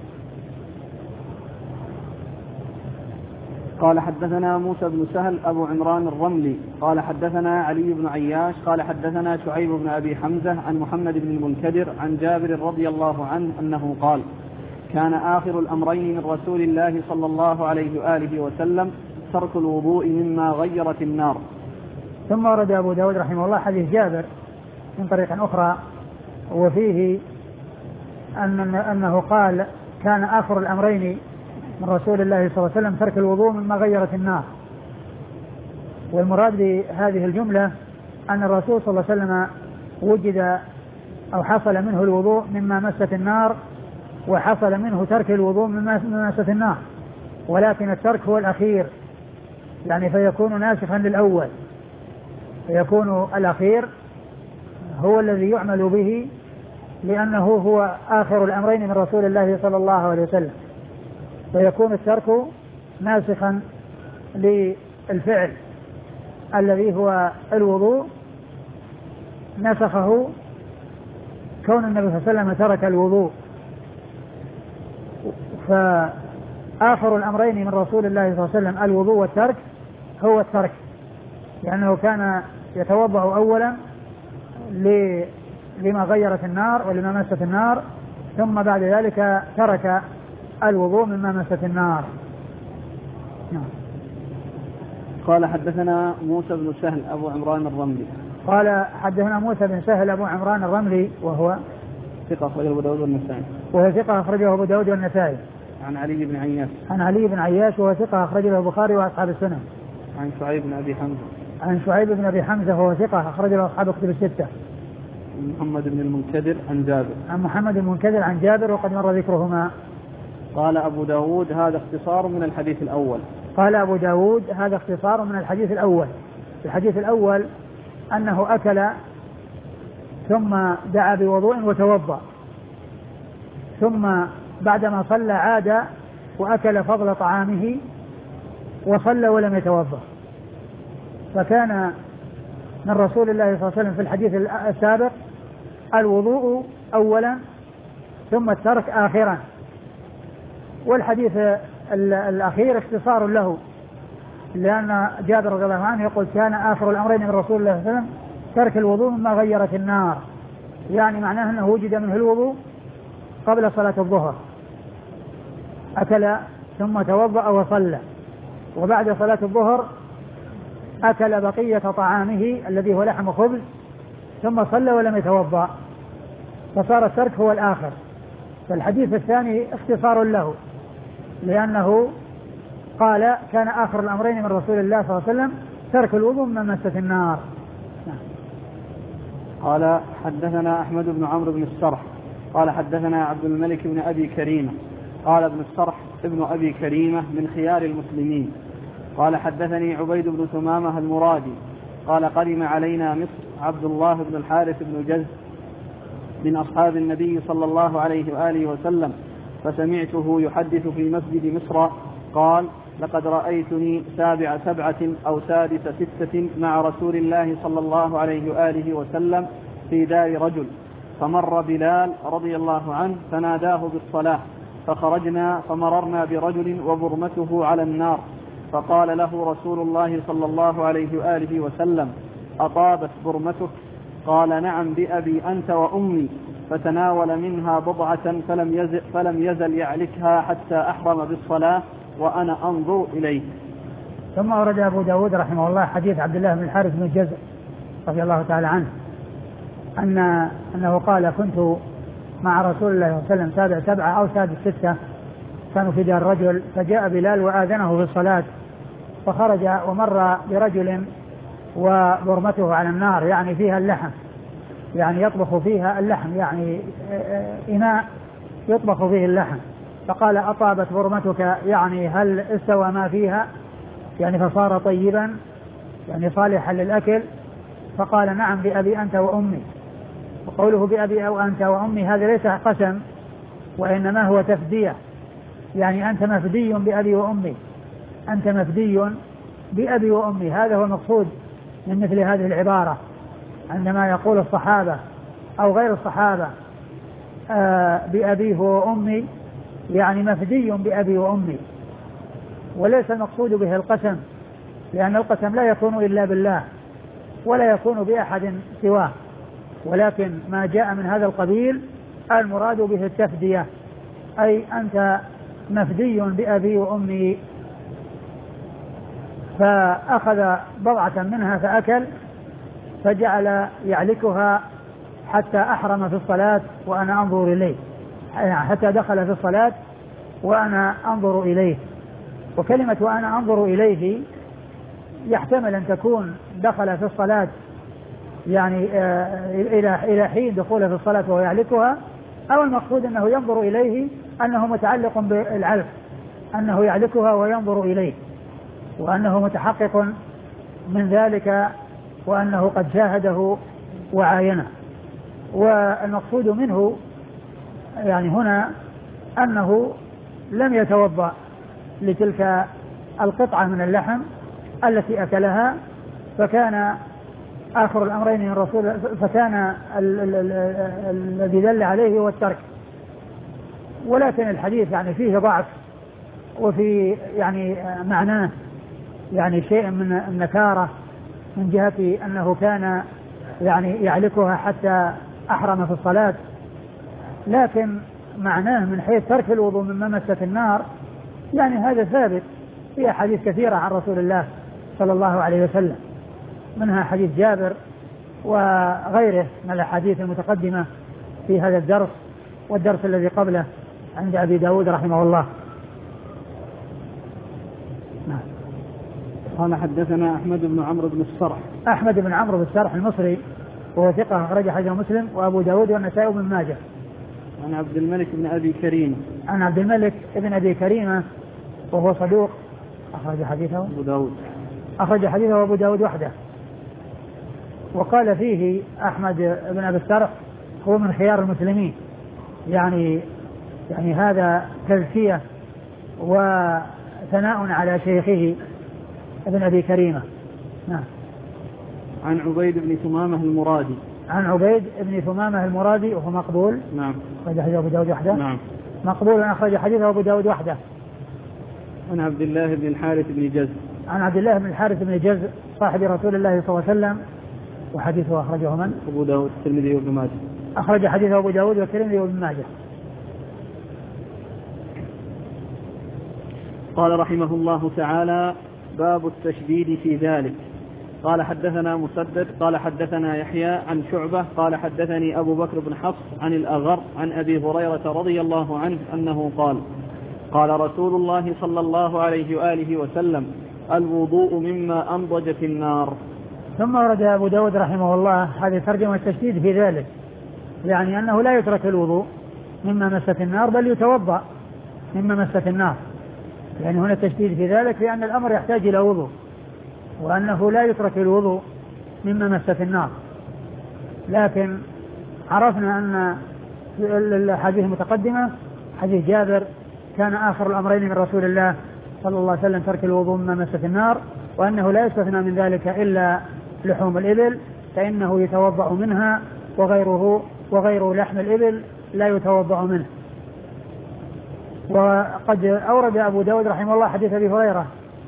قال حدثنا موسى بن سهل أبو عمران الرملي قال حدثنا علي بن عياش قال حدثنا شعيب بن أبي حمزة عن محمد بن المنكدر عن جابر رضي الله عنه أنه قال كان آخر الأمرين من رسول الله صلى الله عليه وآله وسلم ترك الوضوء مما غيرت النار. ثم ورد أبو داود رحمه الله حديث جابر من طريق أخرى وفيه أن أنه قال كان آخر الأمرين من رسول الله صلى الله عليه وسلم ترك الوضوء مما غيرت النار. والمراد بهذه الجملة أن الرسول صلى الله عليه وسلم وجد أو حصل منه الوضوء مما مست النار وحصل منه ترك الوضوء مما مست النار، ولكن الترك هو الأخير يعني فيكون ناسخا للأول، فيكون الأخير هو الذي يعمل به لأنه هو آخر الأمرين من رسول الله صلى الله عليه وسلم، فيكون الترك ناسخا للفعل الذي هو الوضوء، نسخه كون النبي صلى الله عليه وسلم ترك الوضوء. فآخر الأمرين من رسول الله صلى الله عليه وسلم الوضوء والترك هو الترك، لأنه كان يتوضأ أولا لما غيرت النار ولما مست النار، ثم بعد ذلك ترك الوضوء مما مست النار. نعم. قال حدثنا موسى بن سهل أبو عمران الرملي. قال حدثنا موسى بن سهل أبو عمران الرملي وهو ثقة أخرجه أبو داود والنسائي. وهو ثقة أخرجه أبو داود والنسائي. عن علي بن عياش. عن علي بن عياش وهو ثقة أخرجه البخاري وأصحاب السنن. عن شعيب بن أبي حمزة. عن شعيب بن أبي حمزة وهو ثقة أخرجه أصحاب كتب الستة. محمد بن المنكدر عن جابر. عن محمد بن المنكدر عن جابر وقد مر ذكرهما. قال أبو داود هذا اختصار من الحديث الأول. قال أبو داود هذا اختصار من الحديث الأول. الحديث الأول أنه أكل ثم دعا بوضوء وتوضأ، ثم بعدما صلى عاد وأكل فضل طعامه وصلى ولم يتوضأ. فكان من رسول الله صلى الله عليه وسلم في الحديث السابق الوضوء أولا ثم الترك آخرا، والحديث الأخير اختصار له، لأن جابر رضي الله عنه يقول كان آخر الأمرين من رسول الله صلى الله عليه وسلم ترك الوضوء مما غيرت النار، يعني معناه أنه وجد منه الوضوء قبل صلاة الظهر، أكل ثم توضأ وصلى، وبعد صلاة الظهر أكل بقية طعامه الذي هو لحم خبز ثم صلى ولم يتوضأ، فصار الترك هو الآخر. فالحديث الثاني اختصار له، لأنه قال كان آخر الأمرين من رسول الله صلى الله عليه وسلم ترك الوضوء مما مست النار. قال حدثنا أحمد بن عمرو بن السرح قال حدثنا عبد الملك بن أبي كريمة قال ابن السرح ابن أبي كريمة من خيار المسلمين. قال حدثني عبيد بن ثمامة المرادي قال قدم علينا مصر عبد الله بن الحارث بن جز من أصحاب النبي صلى الله عليه وآله وسلم، فسمعته يحدث في مسجد مصر قال لقد رأيتني سابع سبعة أو سادس ستة مع رسول الله صلى الله عليه وآله وسلم في دار رجل، فمر بلال رضي الله عنه فناداه بالصلاة، فخرجنا فمررنا برجل وبرمته على النار، فقال له رسول الله صلى الله عليه وآله وسلم: أطابت برمتك؟ قال: نعم بأبي أنت وأمي. فتناول منها بضعة فلم يزل, فلم يزل يعلكها حتى أحرم بالصلاة وأنا أنظر إليه. ثم ورد أبو داود رحمه الله حديث عبد الله بن الحارث بن الجزء رضي الله تعالى عنه أن أنه قال: كنت مع رسول الله صلى الله عليه وسلم سابع سبعة أو سادس ستة، كانوا في دار رجل، فجاء بلال وآذنه في الصلاة، فخرج ومر برجل وبرمته على النار، يعني فيها اللحم، يعني يطبخ فيها اللحم، يعني إناء يطبخ فيه اللحم، فقال: أطابت برمتك؟ يعني هل استوى ما فيها، يعني فصار طيبا، يعني صالحا للأكل؟ فقال: نعم بأبي أنت وأمي. وقوله بأبي أو أنت وأمي هذا ليس قسم، وإنما هو تفدية، يعني أنت مفدي بأبي وأمي، أنت مفدي بأبي وأمي. هذا هو المقصود من مثل هذه العبارة عندما يقول الصحابة أو غير الصحابة آه بأبيه وأمي، يعني مفدي بأبي وأمي، وليس المقصود به القسم، لأن القسم لا يكون إلا بالله ولا يكون بأحد سواه، ولكن ما جاء من هذا القبيل المراد به التفدية، أي أنت مفدي بأبي وأمي. فأخذ بضعة منها فأكل، فجعل يعلكها حتى أحرم في الصلاة وأنا أنظر إليه، حتى دخل في الصلاة وأنا أنظر إليه. وكلمة وأنا أنظر إليه يحتمل أن تكون دخل في الصلاة يعني إلى إلى حين دخوله في الصلاة وهو يعلكها، أو المقصود أنه ينظر إليه أنه متعلق بالعلك، أنه يعلكها وينظر إليه، وأنه متحقق من ذلك، وأنه قد شاهده وعاينه. والمقصود منه يعني هنا أنه لم يتوضأ لتلك القطعة من اللحم التي أكلها، فكان آخر الأمرين من الرسول، فكان الذي دل عليه هو الترك. ولكن الحديث يعني فيه ضعف، وفي يعني معناه يعني شيء من النكارة من جهة أنه كان يعني يعلكها حتى أحرم في الصلاة، لكن معناه من حيث ترك الوضوء مما مست النار يعني هذا ثابت في أحاديث كثيرة عن رسول الله صلى الله عليه وسلم، منها حديث جابر وغيره من الأحاديث المتقدمة في هذا الدرس والدرس الذي قبله عند أبي داود رحمه الله. نعم. قال: حدثنا أحمد بن عمرو بن السرح. أحمد بن عمرو بن السرح المصري وهو ثقة أخرج حديثه مسلم وأبو داود والنسائي بن ماجه. عن عبد الملك بن أبي كريمة. عن عبد الملك بن أبي كريمة وهو صدوق أخرج حديثه أبو داود. أخرج حديثه أبو داود وحده. وقال فيه أحمد بن أبي السرح هو من خيار المسلمين، يعني يعني هذا تزكية وثناء على شيخه ابن أبي كريمة. نعم. عن عبيد بن ثمامة المرادي. عن عبيد بن ثمامة المرادي وهو مقبول. نعم. أخرج حديثه أبو داود وحده. نعم. مقبول أخرج حديثه أبو داود وحده. عن عبد الله بن الحارث بن جزء. عن عبد الله بن الحارث بن جزء صاحب رسول الله صلى الله عليه وسلم، وحديثه أخرجه من؟ أبو داود الترمذي وابن ماجه. أخرج حديثه أبو داود والترمذي وابن ماجه. قال رحمه الله تعالى: باب التشديد في ذلك. قال: حدثنا مسدد قال حدثنا يحيى عن شعبة قال حدثني أبو بكر بن حفص عن الأغر عن أبي هريرة رضي الله عنه أنه قال: قال رسول الله صلى الله عليه وآله وسلم: الوضوء مما أنضج في النار. ثم ورد أبو داود رحمه الله هذه ترجمة التشديد في ذلك، يعني أنه لا يترك الوضوء مما مست النار بل يتوضأ مما مست النار، يعني هنا التشديد في ذلك لأن الأمر يحتاج إلى وضوء، وأنه لا يترك الوضوء مما مست النار. لكن عرفنا أن الحديث المتقدمة حديث جابر كان آخر الأمرين من رسول الله صلى الله عليه وسلم ترك الوضوء مما مست النار، وأنه لا يستثنى من ذلك إلا لحوم الإبل فإنه يتوضأ منها، وغيره وغير لحم الإبل لا يتوضأ منه. وقد أورد أبو داود رحمه الله حديث أبي هريرة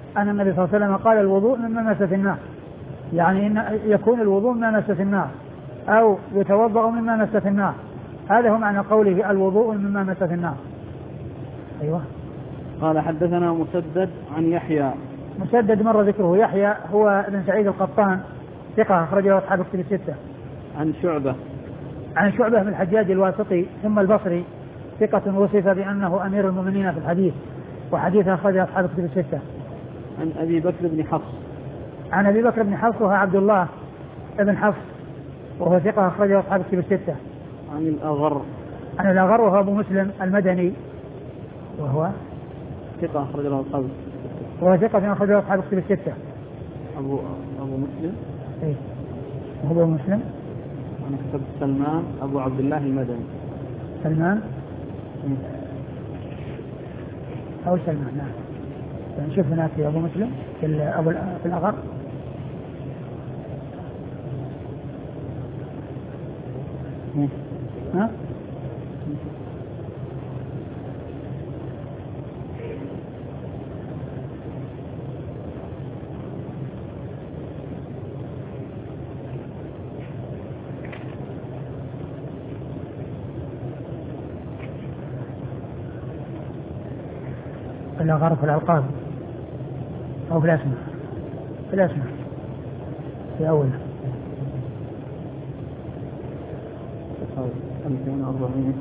أن النبي صلى الله عليه وسلم قال الوضوء مما مست النار، يعني إن يكون الوضوء مما مست النار أو يتوضأ مما مست النار، هذا هو معنى قوله الوضوء مما مست النار. أيوة. قال حدثنا مسدد عن يحيى. مسدد مر ذكره. يحيى هو ابن سعيد القطان ثقة أخرجه أصحاب الكتب الستة. عن شعبة. عن شعبة بن الحجاج الواسطي ثم البصري ثقة وصف بأنه أمير المؤمنين في الحديث، وحديث أخرجه أصحاب الكتب الستة. عن أبي بكر بن حفص. عن أبي بكر بن حفص وهو عبد الله بن حفص وهو ثقة أخرجه أصحاب الكتب الستة. عن الأغر. عن الأغر وهو أبو مسلم المدني وهو ثقة أخرجه أصحاب وهو ثقة أخرجه أصحاب الكتب الستة. أبو أبو مسلم. إيه هو أبو مسلم. أنا كتبت سلمان أبو عبد الله المدني. سلمان م. أو سلمان نعم. نشوف هناك في أبو مسلم في أبو في الأغر. م. ها؟ الأغر في الألقاب أو في الأسماء. في الأسماء في أول ألفين وأربعمائة.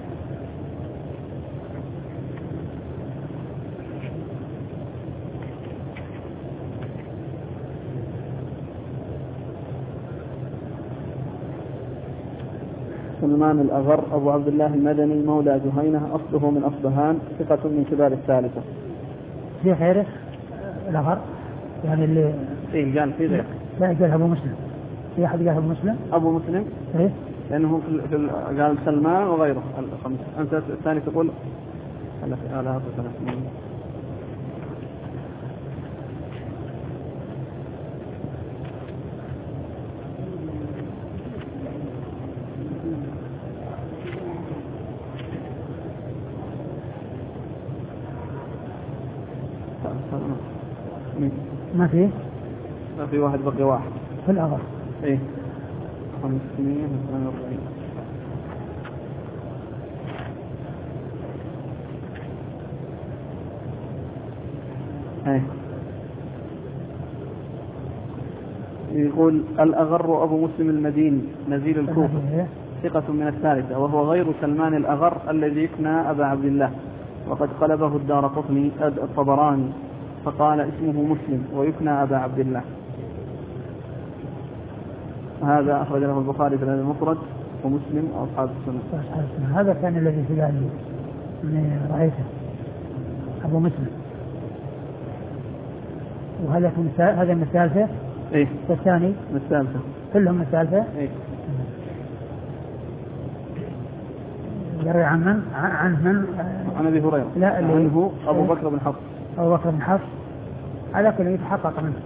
سلمان الأغر أبو عبد الله المدني مولى جهينة أصله من أصبهان ثقة من كبار الثالثة. في خيره الأغر يعني اللي إيه قال في غير. لا قال أبو مسلم. في أحد قال أبو مسلم. أبو مسلم. إيه لأنه في ال... قال سلمان وغيره الخمسة. أنت الثاني تقول هلا في آلات وثلاث. ما في ما في واحد بقي واحد في الأغر. إيه خمسمائة واثنين وأربعين. إيه يقول الأغر أبو مسلم المديني نزيل الكوفة ثقة من الثالثة وهو غير سلمان الأغر الذي يكنى أبا عبد الله، وقد قلبه الدارقطني الطبراني فقال اسمه مسلم ويكنى أبا عبد الله. هذا أخرج له البخاري في المفرد ومسلم وأصحاب السنة. هذا كان الذي في بالي من رأيته أبو مسلم. وهذا هذا من الثالثة. إيه والثاني من الثالثة. كلهم من الثالثة. إيه يروي عن من؟ عن من؟ عن أبي هريرة. لا اللي عنه أبو بكر بن حفص. أبو بكر بن حفص على كل يتحقق منه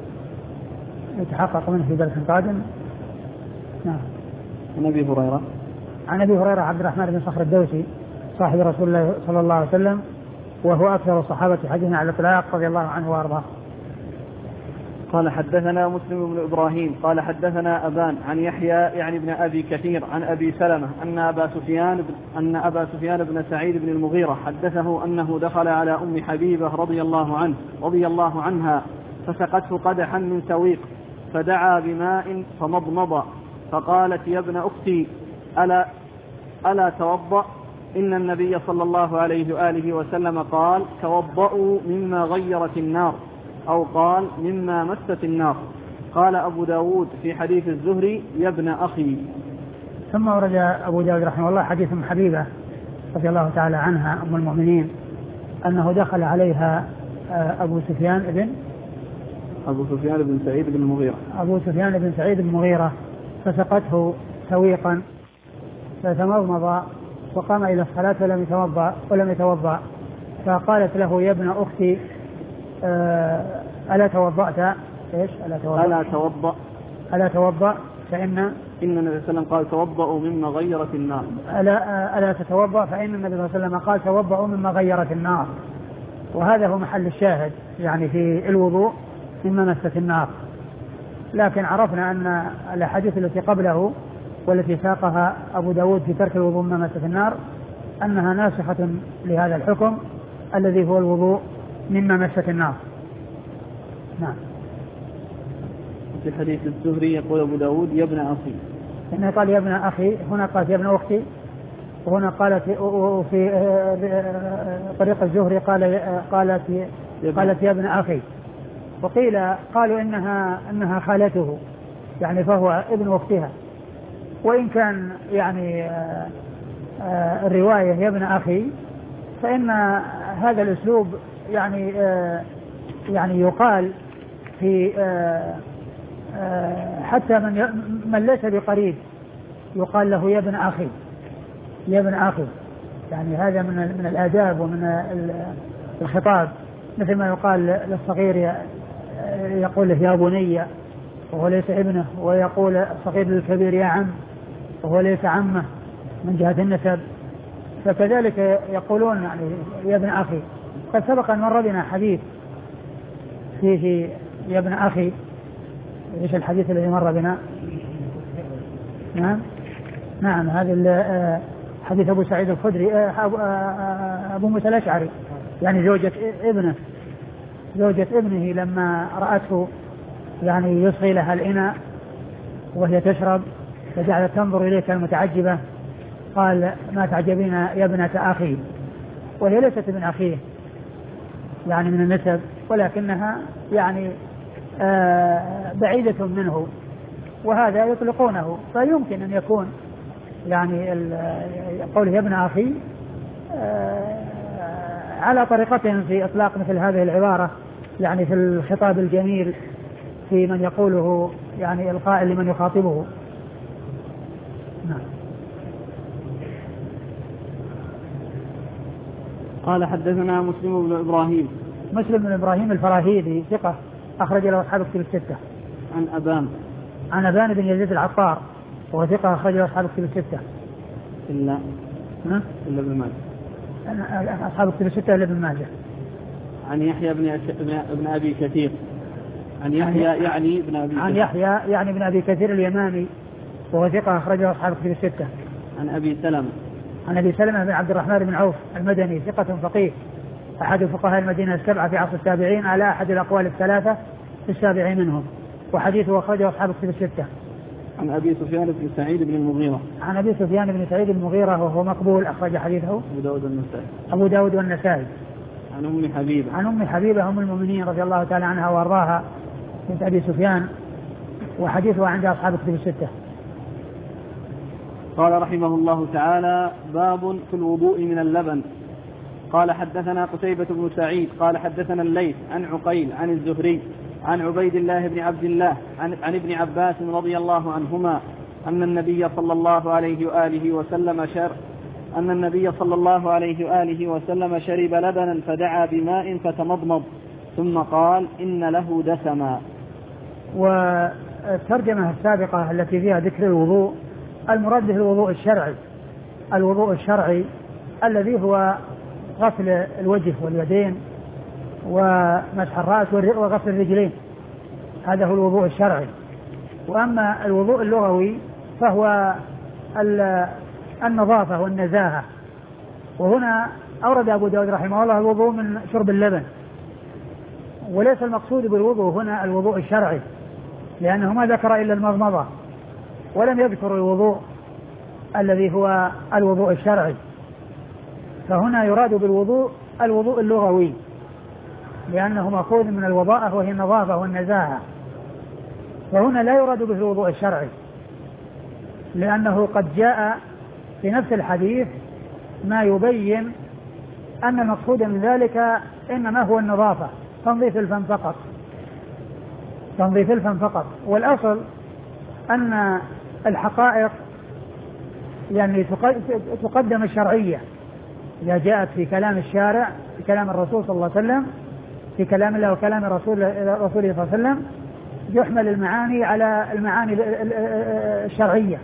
يتحقق منه في درس قادم. نعم. عن أبي هريرة. عن أبي هريرة عبد الرحمن بن صخر الدوسي صاحب رسول الله صلى الله عليه وسلم وهو أكثر الصحابة حديثا على الإطلاق رضي الله عنه وأرضاه. قال حدثنا مسلم بن إبراهيم قال حدثنا أبان عن يحيى يعني ابن أبي كثير عن أبي سلمة أن أبا سفيان أن أبا سفيان بن سعيد بن المغيرة حدثه أنه دخل على أم حبيبة رضي الله عنه رضي الله عنها فسقته قدحا من سويق فدعا بماء فمضمض فقالت يا ابن أختي ألا ألا توضأ إن النبي صلى الله عليه وآله وسلم قال توضأوا مما غيرت النار أو قال مما مست النار. قال أبو داود في حديث الزهري يا ابن أخي. ثم ورد أبو داود رحمه الله حديث أم حبيبة رضي الله تعالى عنها أم المؤمنين أنه دخل عليها أبو سفيان ابن أبو سفيان بن سعيد بن المغيرة أبو سفيان بن سعيد بن المغيرة فسقته سويقا فتمضمض وقام إلى الصلاة ولم يتوضأ ولم يتوضأ فقالت له يا ابن أختي ألا توضأت إيش ألا توضأ ألا توضأ ألا توضأ فإن إن النبي صلى الله عليه وسلم قال توضأوا مما غيرت النار. ألا ألا تتوضأ فإن النبي صلى الله عليه وسلم قال توضأوا مما غيرت النار. وهذا هو محل الشاهد يعني في الوضوء مما مست النار. لكن عرفنا أن الأحاديث التي قبله والتي ساقها أبو داود في ترك الوضوء مما مست النار أنها ناسخة لهذا الحكم الذي هو الوضوء مما مست النار. نعم. في حديث الزهري يقول أبو داود يا ابن أخي، هنا قال يا ابن أخي، هنا قالت يا ابن أختي، وهنا قالت وفي طريق الزهري قال قالت قالت يا ابن أخي، وقيل قالوا إنها إنها خالته يعني فهو ابن أختها. وإن كان يعني الرواية يا ابن أخي فإن هذا الأسلوب يعني يعني يقال في حتى من من ليس بقريب يقال له يا ابن أخي يا ابن أخي، يعني هذا من من الآداب ومن الخطاب، مثل ما يقال للصغير يقول له يا بني وهو ليس ابنه، ويقول الصغير للكبير يا عم وهو ليس عمه من جهة النسب، فكذلك يقولون يعني يا ابن أخي. قد سبق أن مر بنا حديث فيه يا ابن أخي. ايش الحديث الذي مر بنا؟ نعم نعم هذا حديث أبو سعيد الخدري أبو موسى الأشعري، يعني زوجة ابنه زوجة ابنه لما رأته يعني يصغي لها الإناء وهي تشرب فجعلت تنظر إليه كالمتعجبة، قال ما تعجبين يا ابنة أخي، وهي ليست ابن أخيه يعني من النسب، ولكنها يعني آه بعيدة منه، وهذا يطلقونه. فيمكن أن يكون يعني قوله يا ابن أخي آه على طريقتهم في إطلاق مثل هذه العبارة، يعني في الخطاب الجميل في من يقوله يعني القائل لمن يخاطبه. نعم. قال حدثنا مسلم بن إبراهيم. مسلم بن إبراهيم الفراهيدي ثقة أخرج له أصحاب الكتب الستة. عن أبان عن أبان بن يزيد العطار وهو ثقة أخرج له أصحاب الكتب الستة. إلا ها؟ إلا ابن ماجه. أصحاب الكتب الستة إلا ابن ماجه. عن يحيى بن ابن أبي كثير. عن يحيى يعني ابن أبي عن يحيى يعني ابن أبي كثير اليماني وهو ثقة أخرج له أصحاب الكتب الستة. عن أبي سلمة. عن أبي سلمة بن عبد الرحمن بن عوف المدني ثقة فقيه أحد فقهاء المدينة السبعة في عصر التابعين على أحد الأقوال الثلاثة في السابع منهم، وحديثه أخرجه أصحاب الكتب الستة. عن أبي سفيان بن سعيد بن المغيرة. عن أبي سفيان بن سعيد بن المغيرة وهو مقبول أخرج حديثه أبو داود والنسائي. أبو داود والنسائي. عن أم حبيبة. عن أم حبيبة أم المؤمنين رضي الله تعالى عنها وأرضاها بنت أبي سفيان، وحديثه عند أصحاب الكتب الستة. قال رحمه الله تعالى باب في الوضوء من اللبن. قال حدثنا قتيبة بن سعيد قال حدثنا الليث عن عقيل عن الزهري عن عبيد الله بن عبد الله عن, عن ابن عباس رضي الله عنهما أن النبي صلى الله عليه وآله وسلم شر أن النبي صلى الله عليه وآله وسلم شرب لبنا فدعا بماء فتمضمض ثم قال إن له دسما. والترجمة السابقة التي فيها ذكر الوضوء المراد به الوضوء الشرعي، الوضوء الشرعي الذي هو غسل الوجه واليدين ومسح الرأس وغسل الرجلين، هذا هو الوضوء الشرعي. وأما الوضوء اللغوي فهو النظافة والنزاهة، وهنا أورد أبو داود رحمه الله الوضوء من شرب اللبن، وليس المقصود بالوضوء هنا الوضوء الشرعي، لأنه ما ذكر إلا المضمضة ولم يذكر الوضوء الذي هو الوضوء الشرعي، فهنا يراد بالوضوء الوضوء اللغوي لأنه مأخوذ من الوضاءة وهي النظافة والنزاهة، فهنا لا يراد به الوضوء الشرعي، لأنه قد جاء في نفس الحديث ما يبين أن المقصود من ذلك إنما هو النظافة، تنظيف الفم فقط، تنظيف الفم فقط. والأصل أن الحقائق يعني تقدم الشرعية إذا جاءت في كلام الشارع، في كلام الرسول صلى الله عليه وسلم، في كلام الله وكلام الرسول رسوله صلى الله عليه وسلم، يحمل المعاني على المعاني الشرعية،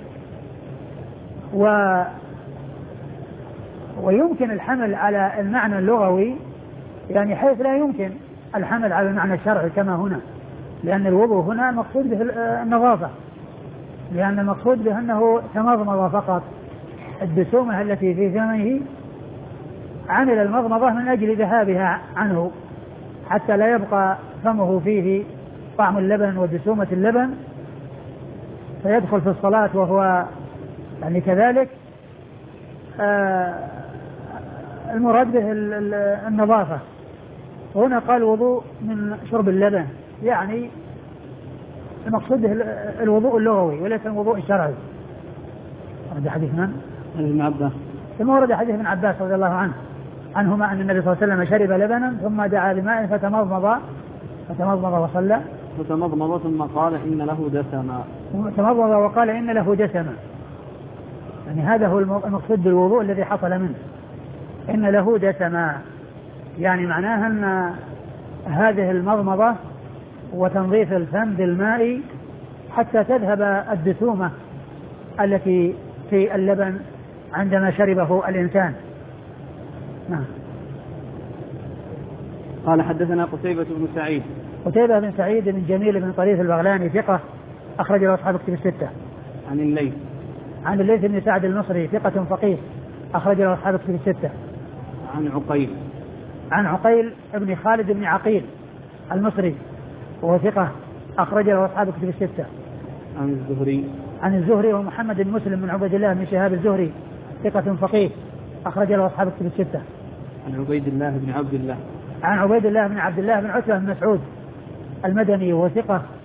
و ويمكن الحمل على المعنى اللغوي يعني حيث لا يمكن الحمل على المعنى الشرعي كما هنا، لأن الوضوء هنا مقصود به النظافة، لأن المقصود به أنه تمضمض فقط، الدسومة التي في فمه عمل المضمضة من أجل ذهابها عنه حتى لا يبقى فمه فيه طعم اللبن ودسومة اللبن فيدخل في الصلاة وهو يعني كذلك. آه المراد به النظافة. هنا قال وضوء من شرب اللبن، يعني المقصود به الوضوء اللغوي وليس الوضوء الشرعي. ورد حديث من؟ ابن عباس. ثم ورد حديث ابن عباس رضي الله عنه عنهما أن النبي صلى الله عليه وسلم شرب لبنا ثم دعا بماء فتمضمض فتمضمض وصلى فتمضمض ثم قال إن له دسما تمضمض وقال إن له دسما. يعني هذا هو المقصود بالوضوء الذي حصل منه، إن له دسما، يعني معناها أن هذه المضمضة وتنظيف الفم بالماء حتى تذهب الدسومة التي في اللبن عندما شربه الإنسان. نعم. قال حدثنا قتيبة بن سعيد. قتيبة بن سعيد بن جميل بن طريف البغلاني ثقة أخرج له أصحاب كتب الستة. عن الليث. عن الليث بن سعد المصري ثقة فقيه أخرج له أصحاب كتب الستة. عن عقيل. عن عقيل بن خالد بن عقيل المصري وهو ثقة أخرج له أصحاب كتب الستة. عن الزهري. عن الزهري ومحمد بن مسلم بن عبد الله بن شهاب الزهري ثقة فقيه أخرج له أصحاب كتب الستة. عن عبيد الله بن عبد الله. عن عبيد الله بن عبد الله بن عتبة بن مسعود المدني وهو ثقة